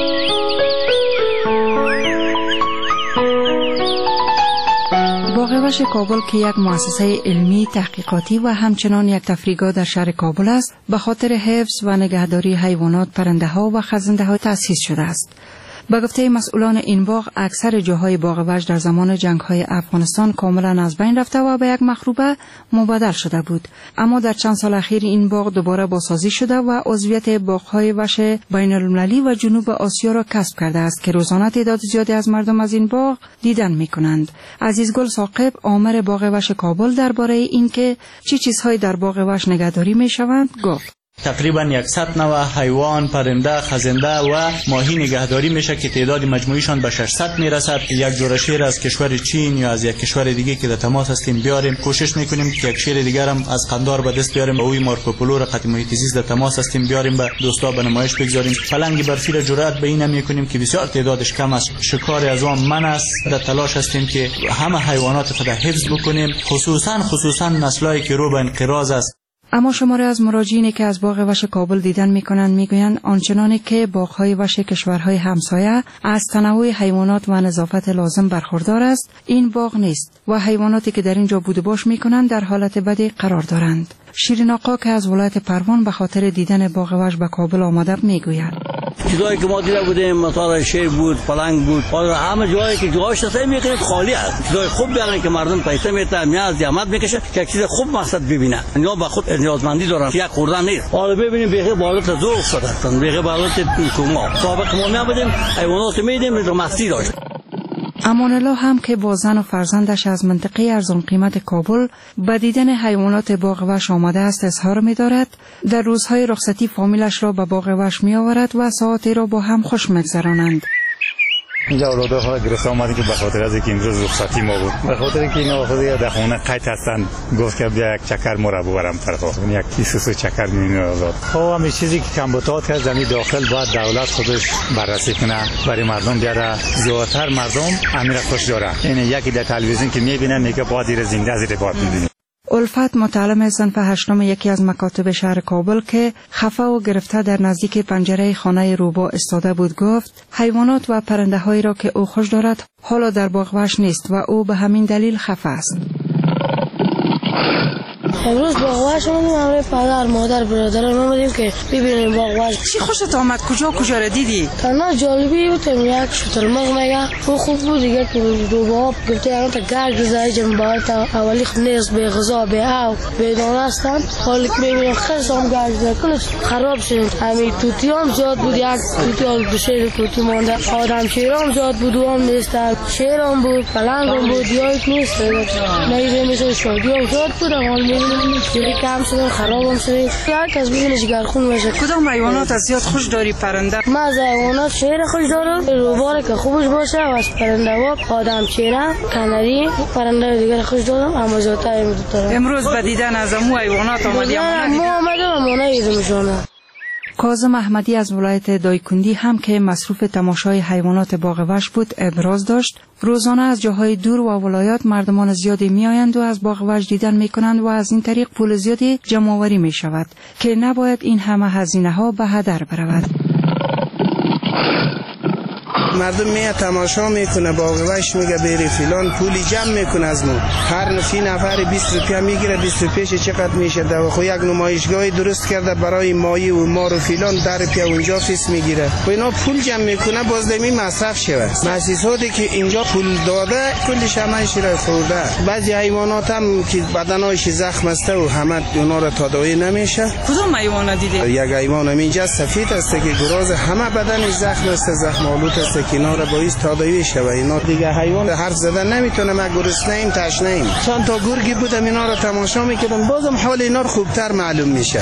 باغ وحش کابل که یک مؤسسه علمی تحقیقاتی و همچنان یک تفریحگاه در شهر کابل است، به خاطر حفظ و نگهداری حیوانات، پرنده ها و خزنده ها تأسیس شده است. به گفته مسئولان این باغ، اکثر جاهای باغ وحش در زمان جنگ‌های افغانستان کاملا از بین رفته و به یک مخروبه مبدل شده بود. اما در چند سال اخیر این باغ دوباره بازسازی شده و عضویت باغ‌های وحش بین‌المللی و جنوب آسیا را کسب کرده است که روزانه تعداد زیادی از مردم از این باغ دیدن می‌کنند. عزیزگل ثاقب، آمر باغ وحش کابل، درباره اینکه چه چیزهایی در باغ وحش نگهداری می‌شوند گفت: تقریبا صد نوع حیوان، پرنده، خزنده و ماهی نگهداری میشه که تعداد مجموعیشان به ششصد میرسد. یک جوره شیر از کشور چین یا از یک کشور دیگه که در تماس هستیم بیاریم. کوشش میکنیم که یک شیر دیگر هم از قندار به دست بیاریم. با اوی مارکوپولو رقت محیط زیست در تماس هستیم بیاریم به دوستا به نمایش بگذاریم. پلنگ برفی را جرأت به این میکنیم که بسیار تعدادش کم است. شکار از آن من است. در تلاش هستیم که همه حیوانات خود حفظ بکنیم، خصوصا خصوصا نسلایی که رو به انقراض است. اما شماره از مراجعینی که از باغ وحش کابل دیدن میکنند میگویند آنچنانی که باغ‌های وحش کشورهای همسایه از تنوع حیوانات و نظافت لازم برخوردار است، این باغ نیست و حیواناتی که در اینجا بود و باش میکنند در حالت بدی قرار دارند. شیرین آقا که از ولایت پروان به خاطر دیدن باغ وحش به کابل آمده میگوید: جایی که ما دیده بودیم مثلا شیر بود، پلنگ بود، حالا همه جایی که جاش تصمیم میکنید خالی است. جای خوب بیارن که مردم پیسه میته، میاد زحمت میکشه که چیز خوب مقصد ببینه. اینا به خود نیازمندی دارن، یک خوردن نیست. حالا ببینیم بیخی بالات زور افتادن، بیخی بالات کوما. سابق ما میابودیم حیوانات میدیم رو مستی داشت. امان الله هم که با زن و فرزندش از منطقه ارزان قیمت کابل به دیدن حیوانات باغ وحش آمده است اظهار می دارد در روزهای رخصتی فامیلش را به باغ وحش می آورد و ساعتی را با هم خوش می‌گذرانند. اینجا اولادها گرفته آمدیم که به خاطر از اینکه امروز رخصتی ما بود، به خاطر اینکه اینا خود در خونه قید هستند، گفت که بیا یک چکر ما را ببرم طرفا، یک کیسه چکر می‌بینیم اولاد. خب همین چیزی که کمبودات کرد زمین داخل باید دولت خودش بررسی کنه برای مردم بیاره. زیادتر مردم امیر خوش داره. این یکی در تلویزیون که می‌بینن میگه باید زیر زنده زیر باد می‌بینیم. الفت متعلم صنف هشتم یکی از مکاتب شهر کابل که خفه و گرفته در نزدیک پنجره خانه روبا استاده بود گفت حیوانات و پرنده هایی را که او خوش دارد حالا در باغ وحش نیست و او به همین دلیل خفه است. امروز باغ وحش اومدیم، همه پدر مادر برادران اومدیم که ببینیم باغ وحش. چی خوشت آمد؟ کجا کجا را دیدی؟ تنها جالبی بود، یک شترمرغ میگه او خوب بود، دیگه که روبا گفته الان تا گرگ زای جنبال تا اولی نیست به غذا به آب به دانه هستند. حالا که میبینیم خیلی هم گرگ زای کلش خراب شد. همین توتی هم زیاد بود، یک توتی هم دو شیر توتی مانده. آدم شیر هم زیاد بود و هم نیستن. شیر هم بود، پلنگ هم بود، یایت نیست. میبینیم مثل شادی هم زیاد بود، حال دیگه کم شده، خراب هم شده. هر کس ببینه جگرخون میشه. کدام حیوانات از زیاد خوش داری؟ پرنده؟ من از حیوانات شیر خوش دارم، روبار که خوبش باشه، و از پرنده و آدم شیره، کناری، پرنده دیگر خوش دارم، اما زیادتر می‌دونم دارم. امروز به دیدن از امو حیوانات آمدی؟ امو آمدم، امو ندیدمشون. کاظم احمدی از ولایت دایکندی هم که مصروف تماشای حیوانات باغ وحش بود ابراز داشت روزانه از جاهای دور و ولایات مردمان زیادی میآیند و از باغ وحش دیدن میکنند و از این طریق پول زیادی جمع آوری می شود که نباید این همه هزینه ها به هدر برود. مردم میاد تماشا میکنه، باغ وحش میگه بری فلان، پولی جمع میکنه از ما. هر نفی نفر بیست روپیه میگیره، بیست روپیه چقدر میشه؟ دو خو یک نمایشگاهی درست کرده برای ماهی و مار و فلان، در روپیه اونجا فیس میگیره و اینا پول جمع میکنه، باز دمی مصرف شود. مؤسساتی که اینجا پول داده کلش همش را خورده. بعضی حیوانات هم که بدنش زخم است و همه اونا را تداوی نمیشه. کدوم حیوان دیدی؟ یک حیوان اینجا سفید است که گراز همه بدنش زخم است، زخم آلود است که اینا را باعث تداوی شود. اینا دیگه حیوان حرف زدن نمیتونه، ما گرسنه ایم تشنه ایم. چند تا گرگی بودم اینا را تماشا میکردم، بازم حال اینا خوبتر معلوم میشه.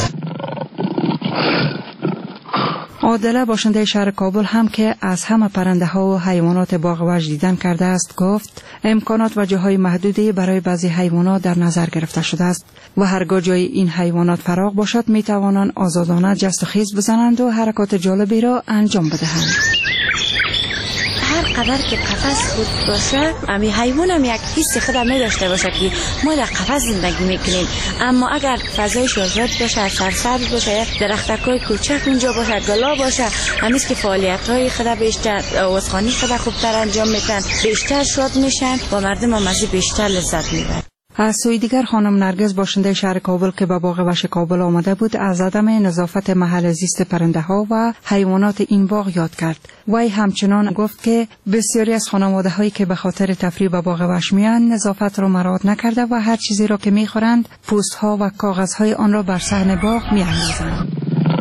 عادله باشنده شهر کابل هم که از همه پرنده ها و حیوانات باغ وحش دیدن کرده است گفت امکانات و جاهای محدودی برای بعضی حیوانات در نظر گرفته شده است و هرگاه جای این حیوانات فراغ باشد می توانند آزادانه جست و خیز بزنند و حرکات جالبی را انجام بدهند. هر قدر که قفس بود باشه، امی حیوان هم یک حس خود می داشته باشه که ما در قفس زندگی میکنیم. اما اگر فضایش آزاد باشه، سرسبز باشه، درختکای کوچک اونجا باشه، گلا باشه، همیشه که فعالیت های خود بیشتر، آوازخوانی خود خوبتر انجام میتن، بیشتر شاد میشن و مردم هم از بیشتر لذت میبرن. از سوی دیگر خانم نرگس باشنده شهر کابل که به باغ وحش کابل آمده بود از عدم نظافت محل زیست پرنده ها و حیوانات این باغ یاد کرد. وی همچنان گفت که بسیاری از خانواده هایی که به خاطر تفریح به باغ وحش میان نظافت را مراعات نکرده و هر چیزی را که میخورند پوست ها و کاغذ های آن را بر صحن باغ میاندازند.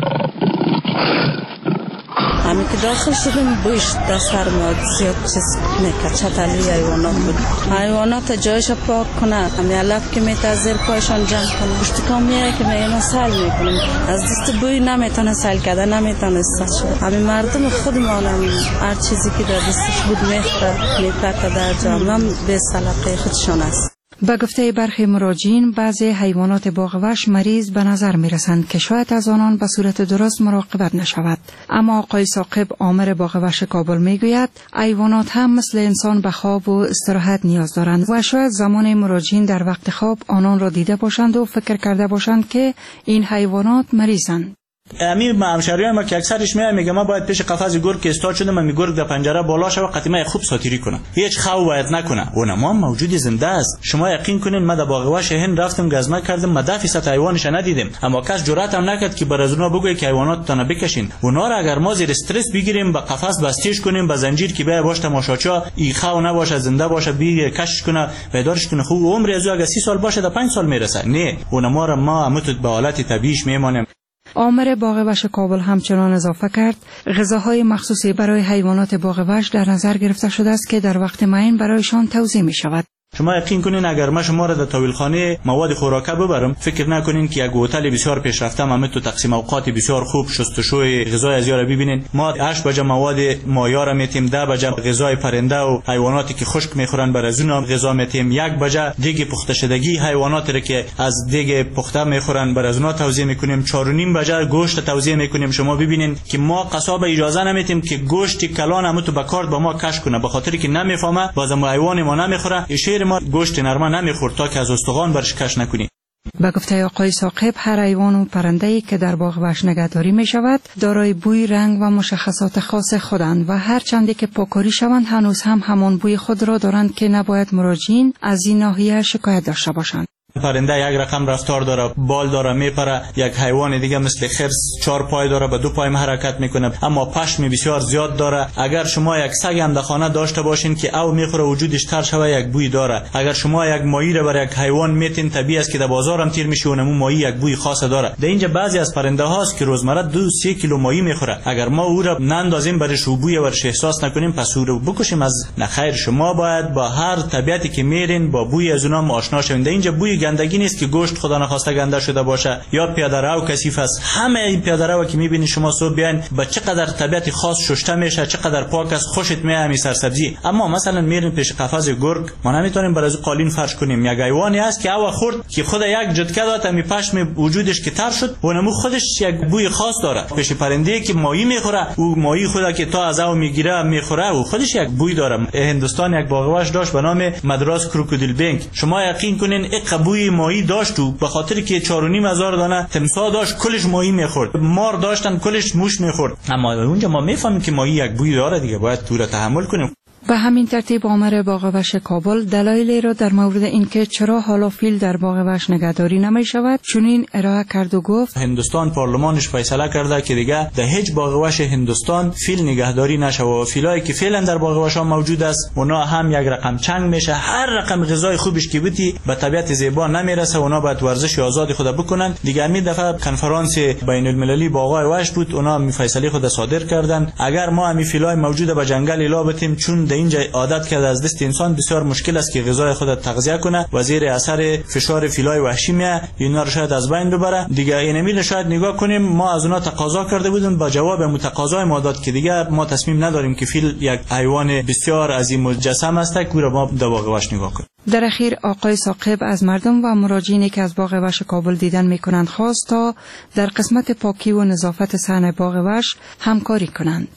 همین که داخل شدیم بویش دستر ما زیاد چیز نکرد، چطلی حیوانات بود. حیوانات جایش پاک کنه، همین علف که میتونه زیر پایشان جمع کنه، پشتکان میاره که میانه سل میکنیم، از دست بوی نمیتونه سل کرده، نمیتونه استش شد. همین مردم خودمان هم هر چیزی که در دستش بود میخوره، میپرده در جامعه هم به سلقه خودشان است. به گفته برخی مراجعین بعضی حیوانات باغ وحش مریض به نظر می رسند که شاید از آنان به صورت درست مراقبت نشود. اما آقای ثاقب آمر باغ وحش کابل می گوید حیوانات هم مثل انسان به خواب و استراحت نیاز دارند و شاید زمان مراجعین در وقت خواب آنان را دیده باشند و فکر کرده باشند که این حیوانات مریضند. امیر همشهریان ما که اکثرش میاد میگه ما باید پیش قفس گرگ که استاد شده، من می گرگ در پنجره بالا شو قطمه خوب ساتیری کنه، هیچ خواب باید نکنه. اون ما موجود زنده است. شما یقین کنین ما در باغ وحش هند رفتم گزمه کردم، ما ده فیصد حیوانش ندیدیم، اما کس جرأت هم نکرد که بر از اونها بگه که حیوانات تنه بکشین. اونها را اگر ما زیر استرس بگیریم به قفس بستیش کنیم به زنجیر که بیا باش تماشاچا ای خو نباشه زنده باشه بی کشش کنه پیدارش کنه، خوب عمر از اگر سی سال باشه در پنج سال میرسه. نه اون ما را ما همت به حالت طبیعیش میمانیم. آمر باغ وحش کابل همچنان اضافه کرد غذاهای مخصوصی برای حیوانات باغ وحش در نظر گرفته شده است که در وقت معین برایشان توزیع می شود. شما یقین کنین اگر ما شما را در طویلخانه مواد خوراکه ببرم فکر نکنین که یک هتل بسیار پیشرفته همه تو تقسیم اوقات بسیار خوب شستشوی غذای از یارا ببینین. ما هشت بجه مواد مایع را میتیم، ده بجه غذای پرنده و حیواناتی که خشک میخورن بر از اونها غذا میتیم، یک بجه دیگ پخته شدگی حیواناتی را که از دیگ پخته میخورن بر از اونها توزیع میکنیم، چهار و نیم بجه گوشت توزیع میکنیم. شما ببینین که ما قصاب اجازه نمیتیم که گوشت کلان هم تو بکارد با ما کش کنه، به خاطر که نمیفهمه بازم حیوان ما نمیخوره. ما گوشت نرمه نمیخورد تا که از استخوان برش کش نکنی. به گفته آقای ثاقب هر حیوان و پرنده‌ای که در باغ وحش نگهداری می شود دارای بوی، رنگ و مشخصات خاص خودند و هر چندی که پاکاری شوند هنوز هم همان بوی خود را دارند که نباید مراجعین از این ناحیه شکایت داشته باشند. پرنده یک رقم رفتار داره، بال داره میپره، یک حیوان دیگه مثل خرس چهار پای داره، به دو پای حرکت میکنه، اما پشم بسیار زیاد داره. اگر شما یک سگ هم در خانه داشته باشین که او میخوره وجودش تر شوه یک بوی داره. اگر شما یک ماهی را بر یک حیوان میتین طبیعی است که در بازار هم تیر میشه اونم ماهی یک بوی خاص داره. در اینجا بعضی از پرنده هاست که روزمره دو سه کیلو ماهی میخوره، اگر ما او را نندازیم برش بوی ورش احساس نکنیم پس او رو بکشیم از نخیر. شما باید با هر طبیعتی که میرین با بوی از اونها آشنا شوین. در اینجا بوی گندگی نیست که گوشت خدا نخواسته گنده شده باشه یا پیاده رو کثیف است. همه این پیاده رو که میبینید شما صبح بیاین با چقدر طبیعت خاص شسته میشه، چقدر پاک است، خوشت میاد همین سرسبزی. اما مثلا میرین پیش قفس گرگ ما نمیتونیم برای قالین فرش کنیم. یک حیوانی است که او خورد که خدا یک جدکه داد می پشم وجودش که تر شد اونمو خودش یک بوی خاص داره. پیش پرنده که ماهی میخوره او ماهی خدا که تا از او میگیره میخوره او خودش یک بوی داره. هندوستان یک باغ وحش داشت به نام مدراس کروکودیل بینک. شما یقین کنین یک بوی ماهی داشت و به خاطر که چهار و نیم هزار دانه تمساح داشت کلش ماهی میخورد، مار داشتن کلش موش میخورد. اما اونجا ما میفهمیم که ماهی یک بوی داره دیگه، باید تو را تحمل کنیم. به همین ترتیب آمر باغ وحش کابل دلایلی را در مورد اینکه چرا حالا فیل در باغ وحش نگهداری نمی شود چنین ارائه کرد و گفت هندوستان پارلمانش فیصله کرده که دیگه در هیچ باغ وحش هندوستان فیل نگهداری نشه و فیلایی که فعلا در باغ وحش موجود است اونا هم یک رقم چنگ میشه، هر رقم غذای خوبش که بودی به طبیعت زیبا نمیرسه، اونا باید ورزش آزادی خود بکنن دیگه. می دفعه کنفرانس بین المللی باغ وحش بود، اونا می فیصله خود صادر کردن اگر ما همین فیلای موجوده به جنگل الا بتیم چون در اینجا عادت کرده از دست انسان بسیار مشکل است که غذای خود تغذیه کنه و زیر اثر فشار فیلای وحشی میاد اینا رو شاید از بین ببره دیگه. اینمیل شاید نگاه کنیم ما از اونها تقاضا کرده بودیم با جواب متقاضای ما داد که دیگه ما تصمیم نداریم که فیل یک حیوان بسیار عظیم الجسم است که رو ما در باغ وحش نگاه کنیم. در اخیر آقای ثاقب از مردم و مراجعینی که از باغ وحش کابل دیدن میکنند خواست تا در قسمت پاکی و نظافت صحن باغ وحش همکاری کنند.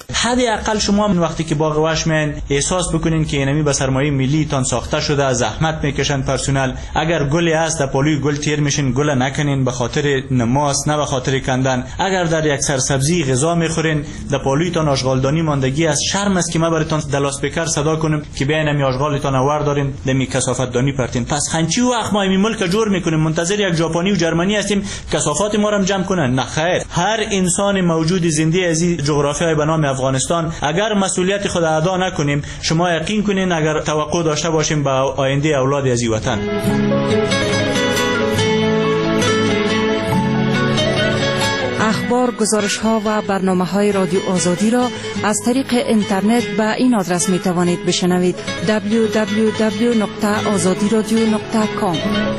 حداقل شما من وقتی که باغ وحش میان احساس بکنین که اینمی به سرمایه ملی تان ساخته شده، زحمت میکشن پرسنل. اگر گلی هست در پالوی گل تیر میشین، گل نکنین به خاطر نماست نه به خاطر کندن. اگر در یک سرسبزی غذا میخورین در پالوی تان آشغالدانی ماندگی است، شرم است که ما براتون دلاس بکر صدا کنم که بیاین می آشغالتان آور دارین دمی کثافت دانی پرتین. پس خنچی و اخمای می ملک جور میکنیم، منتظر یک ژاپنی و جرمنی هستیم کثافات ما را جمع کنن؟ نه خیر. هر انسان موجود زنده از این جغرافیای به نام افغانستان اگر مسئولیت خود ادا نکنیم، شما یقین کنین اگر توقع داشته باشیم به آینده اولاد از این وطن. اخبار، گزارش ها و برنامه های رادیو آزادی را از طریق اینترنت به این آدرس می توانید بشنوید: دبلیو دبلیو دبلیو نقطه آزادی رادیو نقطه کام.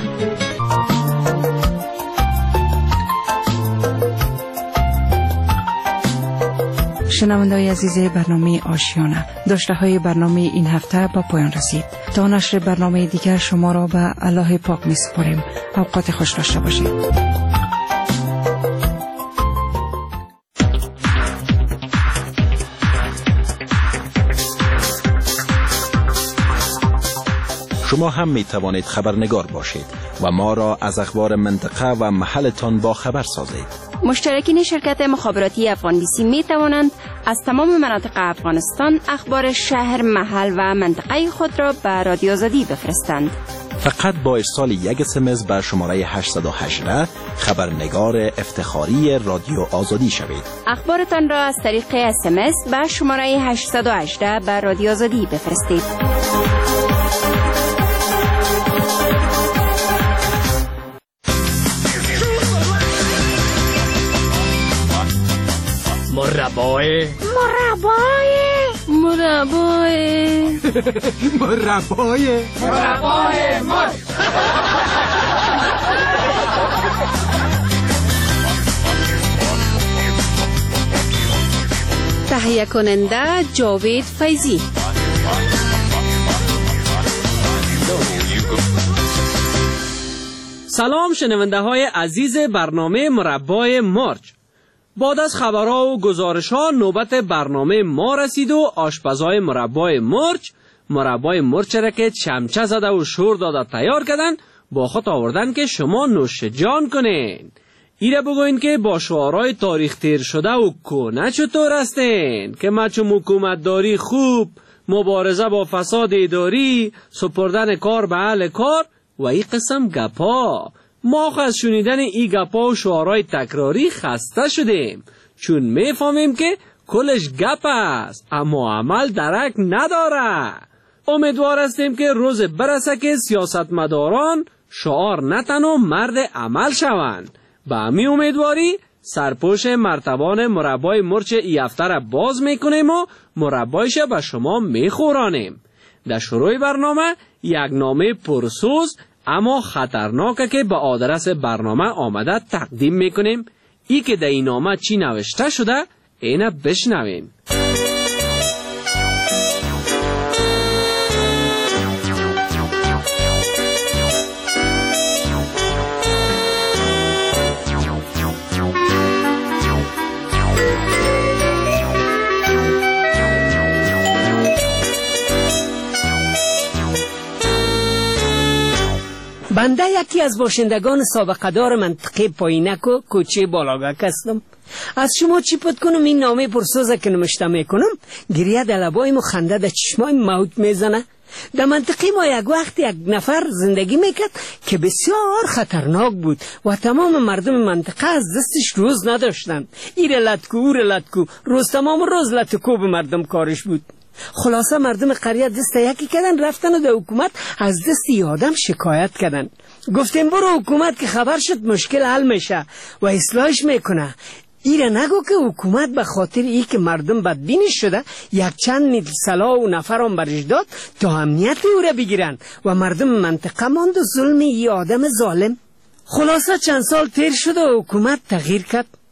شنونده‌های عزیز برنامه آشیانه، داشته های برنامه این هفته با پایان رسید. تا نشر برنامه دیگر شما را به الله پاک می سپاریم. اوقات خوش داشته باشید. شما هم می توانید خبرنگار باشید و ما را از اخبار منطقه و محلتان با خبر سازید. مشترکین شرکت مخابراتی افغان بی سی می توانند از تمام مناطق افغانستان اخبار شهر، محل و منطقه خود را به رادیو آزادی بفرستند. فقط با ارسال یک اسمس بر شماره هشت یک هشت خبرنگار افتخاری رادیو آزادی شوید. اخبارتان را از طریق اسمس به شماره هشت یک هشت به رادیو آزادی بفرستید. مربای مربای مربای مربای مربای مر تهیه کننده جاوید فیضی. سلام شنونده های عزیز برنامه مربای مرج. بعد از خبرها و گزارش‌ها نوبت برنامه ما رسید و آشپزای مربای مرچ مربای مرچ را که چمچه زده و شور داده تیار کردن با خود آوردن که شما نوش جان کنین. ایره بگوین که با شعارهای تاریخ تیر شده و کهنه چطور هستین که ما چون حکومت داری خوب، مبارزه با فساد اداری، سپردن کار به اهل کار و این قسم گپا. ما از شنیدن ای گپا و شعارهای تکراری خسته شدیم، چون میفهمیم که کلش گپ است اما عمل درک نداره. امیدوار هستیم که روز برسه که سیاستمداران شعار نتن و مرد عمل شوند. به همی امیدواری سرپوش مرتبان مربای مرچ ای هفته را باز میکنیم و مربایش به شما میخورانیم. در شروع برنامه یک نامه پرسوز اما خطرناکه که به آدرس برنامه آمده تقدیم میکنیم. ای که در این نامه چی نوشته شده اینه بشنویم. بنده یکی از باشندگان سابقه دار منطقه پایینک و کوچه بالاگک هستم. از شما چی پد کنم این نامه پرسوزه که نمشته میکنم گریه در لبایم و خنده در چشمایم موت میزنه. در منطقه ما یک وقت یک نفر زندگی میکرد که بسیار خطرناک بود و تمام مردم منطقه از دستش روز نداشتن. ایره لطکو اوره لطکو، روز تمام روز لطکو به مردم کارش بود. خلاصه مردم قریه دست یکی کردن رفتن و در حکومت از دست ی آدم شکایت کردن. گفتیم برو حکومت که خبر شد مشکل حل میشه و اصلاحش میکنه. ایره نگو که حکومت به خاطر ای که مردم بدبینی شده یک چند نیل سلاح و نفران برش داد تا امنیت او را بگیرن و مردم منطقه ماند و ظلم ای آدم ظالم. خلاصه چند سال تیر شده و حکومت تغییر کرد.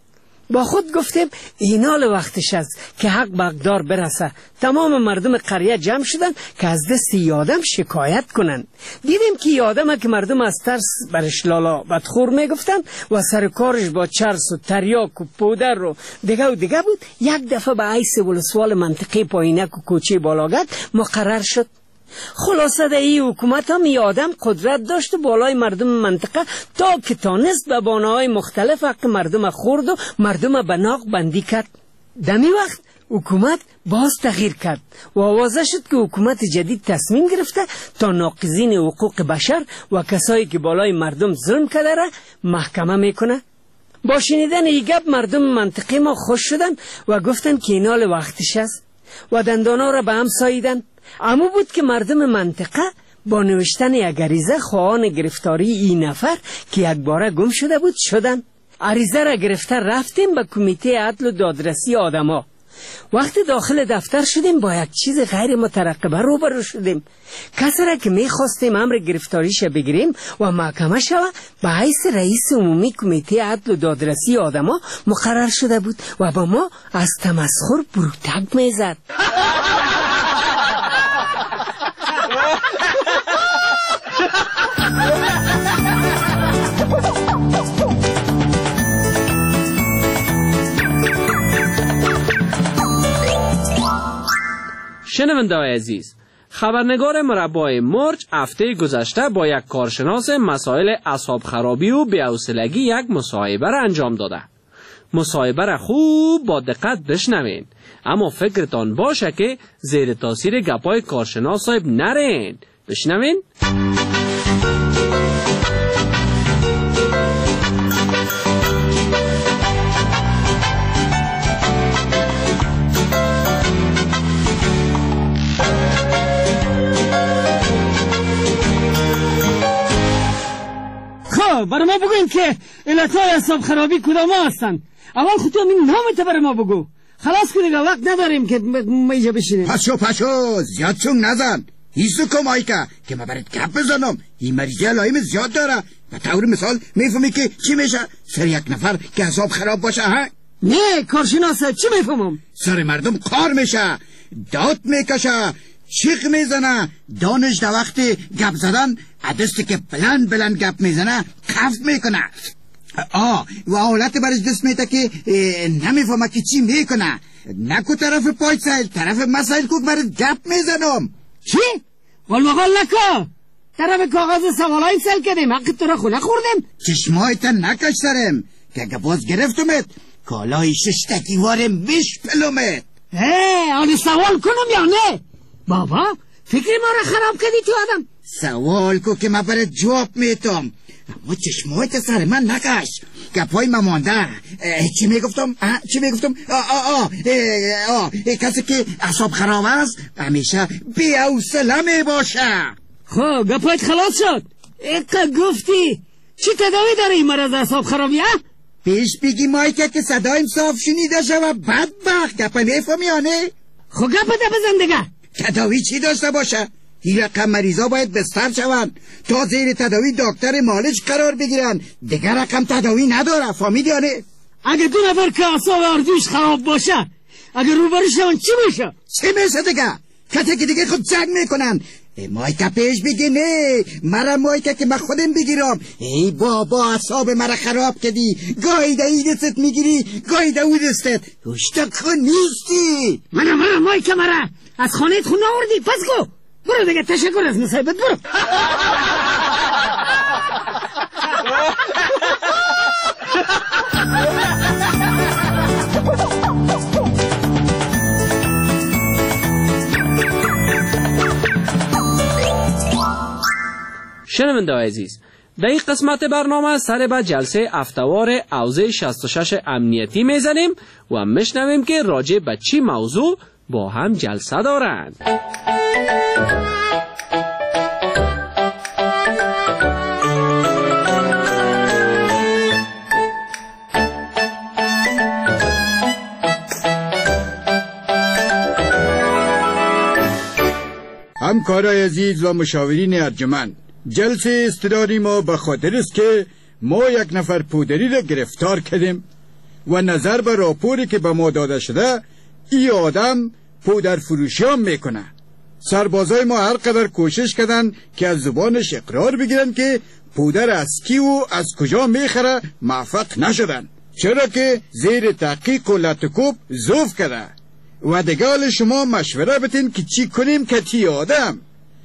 با خود گفتیم اینال وقتش است که حق به حقدار برسه. تمام مردم قریه جمع شدن که از دست یادم شکایت کنن. دیدیم که یادم که مردم از ترس برش لالا بدخور میگفتن و سر کارش با چرس و تریاک و پودر و دیگه و دیگه بود. یک دفعه به عیس ولسوال منطقه پایینک و کوچه بالاگت مقرر شد. خلاصه ده ای حکومت هم ای آدم قدرت داشت بالای مردم منطقه تا که تانست به بانه‌های مختلف حق مردم خورد و مردم به ناق بندی کرد. دمی وقت حکومت باز تغییر کرد و آوازه شد که حکومت جدید تصمیم گرفته تا ناقضین حقوق بشر و کسایی که بالای مردم ظلم کرده را محکمه میکنه. با شنیدن ای گپ مردم منطقه ما خوش شدن و گفتن که اینال وقتش است و دندانا را به هم ساییدن. اما بود که مردم منطقه با نوشتن یک عریضه خواهان گرفتاری این نفر که یک باره گم شده بود شدن. عریضه را گرفته رفتیم به کمیته عدل و دادرسی آدما. وقتی داخل دفتر شدیم با یک چیز غیر مترقبه روبرو شدیم. کسی را که میخواستیم امر گرفتاریش بگیریم و محکمه شوه به حیث رئیس عمومی کمیته عدل و دادرسی آدما مقرر شده بود و با ما از تمسخر بروتک میزد. شنونده‌های عزیز، خبرنگار مربای مرج هفته گذشته با یک کارشناس مسائل اعصاب خرابی و بی‌حوصلگی یک مصاحبه را انجام داده. مصاحبه را خوب با دقت بشنوین، اما فکرتان باشه که زیر تاثیر گپای کارشناس صاحب نرین. بشنوین. برای ما بگوین که علتهای اعصاب خرابی کدام هستند. اول خودت این نامت برای ما بگو. خلاص که دیگه وقت نداریم که ما اینجا بشینیم. پشو پشو زیاد چون نزن. هیچو کم آیکا که ما برات گپ بزنم. این مریضی علائم زیاد داره. به طور مثال میفهمی که چی میشه سر یک نفر که اعصاب خراب باشه ها؟ نه کارشناسه چی میفهمم؟ سر مردم کار میشه، داد میکشه، شیخ میزنه، دانش در وقت گپ زدن عدستی که بلند بلند گپ میزنه کف میکنه. آه و حالت برش دست میده که نمیفهمه که چی میکنه. نکو طرف پای سایل طرف مسایل که برش گپ میزنم. چی؟ قول مقال نکو. طرف کاغذ سوالای سیل کردیم حق تو را خونه خوردیم. چشمایت نکش سرم که اگه باز گرفتمت کالای ششتکی وارم بیش پلومت. هی آنی سوال کنم یا نه؟ بابا فکر ما را خراب کردی تو آدم. سوال کو که ما برای جواب میتم، اما چشمایت سر من نکش. گپای ما مانده. چی میگفتم؟ چی میگفتم؟ آه آه آه آه کسی که اعصاب خراب است همیشه بی حوصله میباشه. خب گپایت خلاص شد. اقا گفتی چی تداوی داره این مرض اعصاب خرابی ها؟ پیش بگی مایکه که صدایم صاف شنیده شوه بدبخت. گپای میفهمی یا نه؟ خب گپ ده بزن دیگه. تداوی چی داشته باشه؟ این رقم مریضا باید بستر شون تا زیر تداوی دکتر مالش قرار بگیرن. دیگر رقم تداوی نداره. فهمیدی یا نه؟ اگه دو نفر که اعصاب آردوش خراب باشه اگه روبرو شون چی میشه؟ چی میشه دیگه؟ کسی که دیگه خود جنگ میکنن. مایکه پیش بگی نه مرا مایکه که من خودم بگیرم. ای بابا اعصاب مرا خراب کردی. گاهی ده ای دستت میگیری گاهی ده او دستت. هشتا کن نیستی. مرا مرا مایکه مرا از خانه خون آوردی پس گو برو دیگه. تشکر از مصاحبت برو. شنونده عزیز، در این قسمت برنامه سر به جلسه هفته‌وار حوزه شصت و شش امنیتی میزنیم و میشنویم که راجع به چی موضوع با هم جلسه دارند. همکارای عزیز و مشاورین ارجمند، جلسه استداری ما به خاطر است که ما یک نفر پودری را گرفتار کردیم و نظر به راپوری که به ما داده شده ای آدم پودر فروشی هم میکنه. سربازای ما هر قدر کوشش کردن که از زبانش اقرار بگیرن که پودر از کی و از کجا میخره، موفق نشدن، چرا که زیر تحقیق و لطکوب زوف کرده. و دیگه شما مشوره بتین که چی کنیم که تی آدم.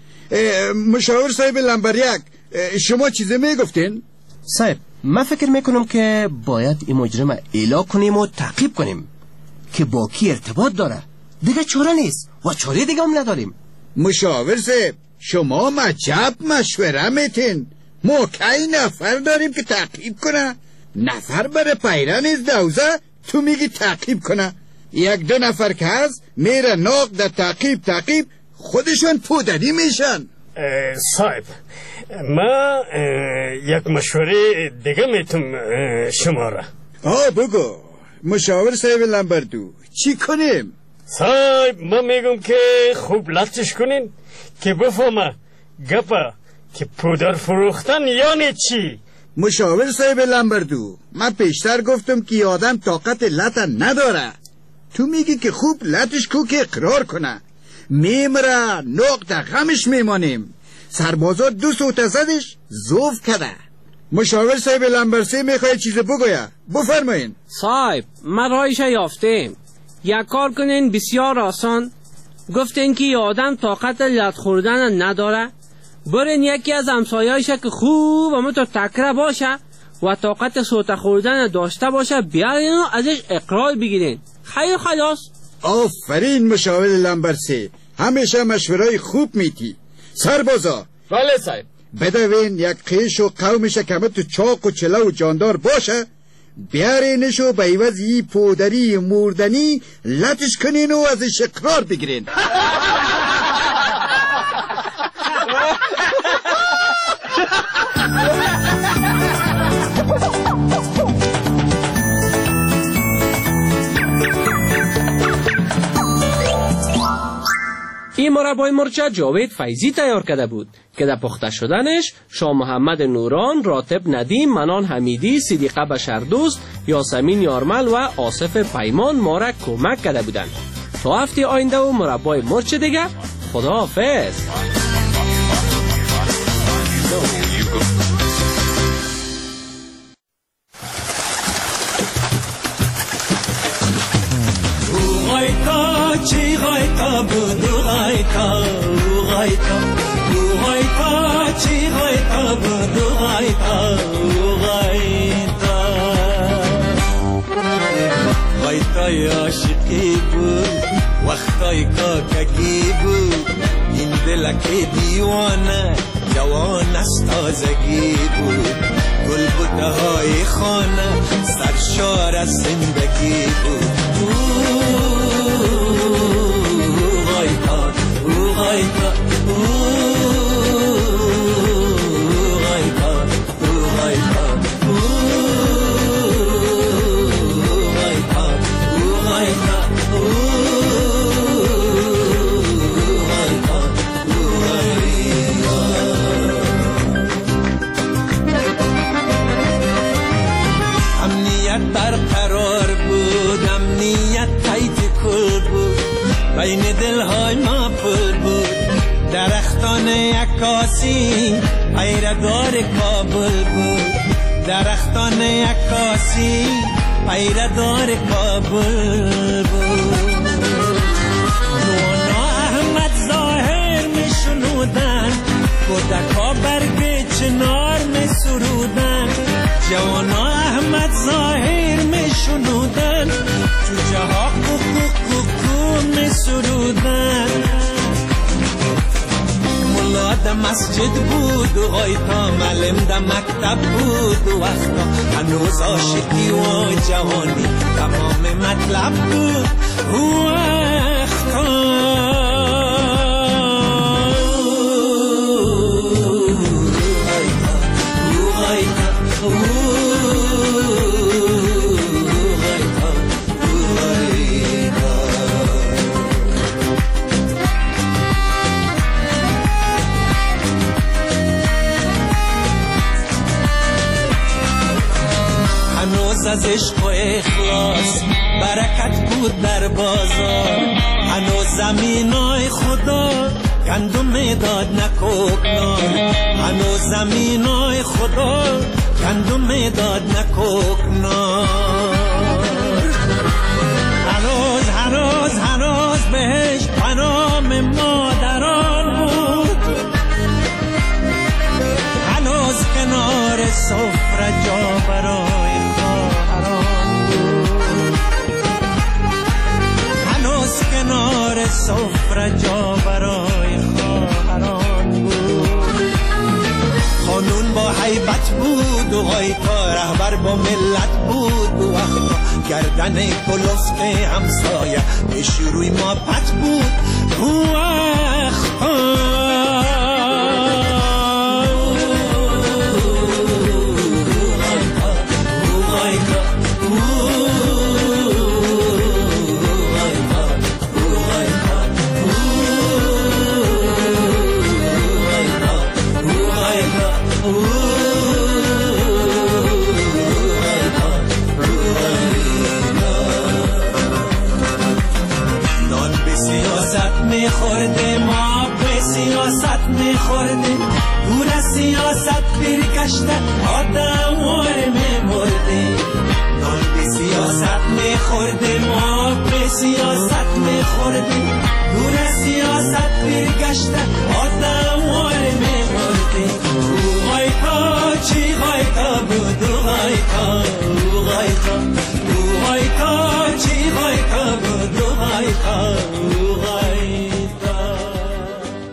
مشاور صاحب لمبریک، شما چیزی میگفتین؟ صاحب من فکر میکنم که باید این مجرم اعلا کنیم و تعقیب کنیم که با کی ارتباط داره. دیگه چاره نیست و چاره دیگه هم نداریم. مشاور صاحب شما مجب مشوره میتین. ما کی نفر داریم که تعقیب کنه؟ نفر بره پیره نیست دوزه، تو میگی تعقیب کنه. یک دو نفر که هست میره ناق در تعقیب تعقیب خودشون پودری میشن. صاحب ما یک مشوره دیگه میتونم شما را. آه بگو مشاور صاحب لمبردو، چی کنیم؟ صاحب ما میگم که خوب لطش کنین که بفهمه گپا که پودر فروختن یعنی چی. مشاور صاحب لمبردو، من پیشتر گفتم که آدم طاقت لطه نداره. تو میگی که خوب لطش کو که اقرار کنه. میمره ناق در غمش میمانیم. سربازا دو سوت زدش زوف کده. مشاور صاحب لمبرسی میخواه چیز بگویه، بفرمایین. صاحب ما رایش یافتیم. یک کار کنین بسیار آسان. گفتین که آدم طاقت لط خوردن نداره، برین یکی از همسایه‌اش که خوب و تو تکره باشه و طاقت سوت خوردن داشته باشه بیارین و ازش اقرار بگیرین. خیلی خلاص. آفرین مشاور لمبرسی، همیشه مشورای خوب میتی. سربازا. بله صاحب. بدوین یک قیش و قومش که تو چاق و چله و جاندار باشه، بیارینشو به عوض ای پودری موردنی لطش کنین و ازش اقرار بگیرین. این مربای مرچ جاوید فیضی تیار کرده بود که در پخته شدنش شاه محمد نوران، راتب ندیم، منان حمیدی، صدیقه بشردوست، یاسمین یارمل و آصف پیمان ما را کمک کرده بودند. تا هفته آینده و مربای مرچ دیگه، خدا حافظ. چی غایتا بود غایتا غایتا غایتا چی غایتا بود غایتا غایتا غایتای عاشقی بود وقتای کاکگی بود این دلک دیوانه جوان از تازگی بود گل بوده های خانه سرشار از زندگی بود. بین دلهای ما پل بود درختان عکاسی پیردار کابل بود درختان عکاسی پیردار کابل بود. نونا احمد ظاهر می شنودن کودکا برگ چنار می سرودن جوانا احمد ظاهر می شنودن جوجه ها کوکو کوکو می سرودن. ملا در مسجد بود و غایتا معلم در مکتب بود و وقتا هنوز عاشقی و جوانی تمام مطلب بود و وقتا از عشق و اخلاص برکت بود در بازار هنوز زمینای خدا گندم داد نکوکنار هنوز زمینای خدا گندم داد نکوکنار هنوز هنوز هنوز بهش پنام مادران بود هنوز کنار سفره جا برای خواهران بود هنوز کنار سفره جا برای خواهران بود قانون با حیبت بود و غایتا رهبر با ملت بود و وقتا گردن کلفت همسایه پیش روی ما پت بود و وقتا میخورده ما به سیاست میخورده دور از سیاست برگشته آدم وار میمرده نان به سیاست میخورده ما به سیاست میخورده دور از سیاست برگشته آدم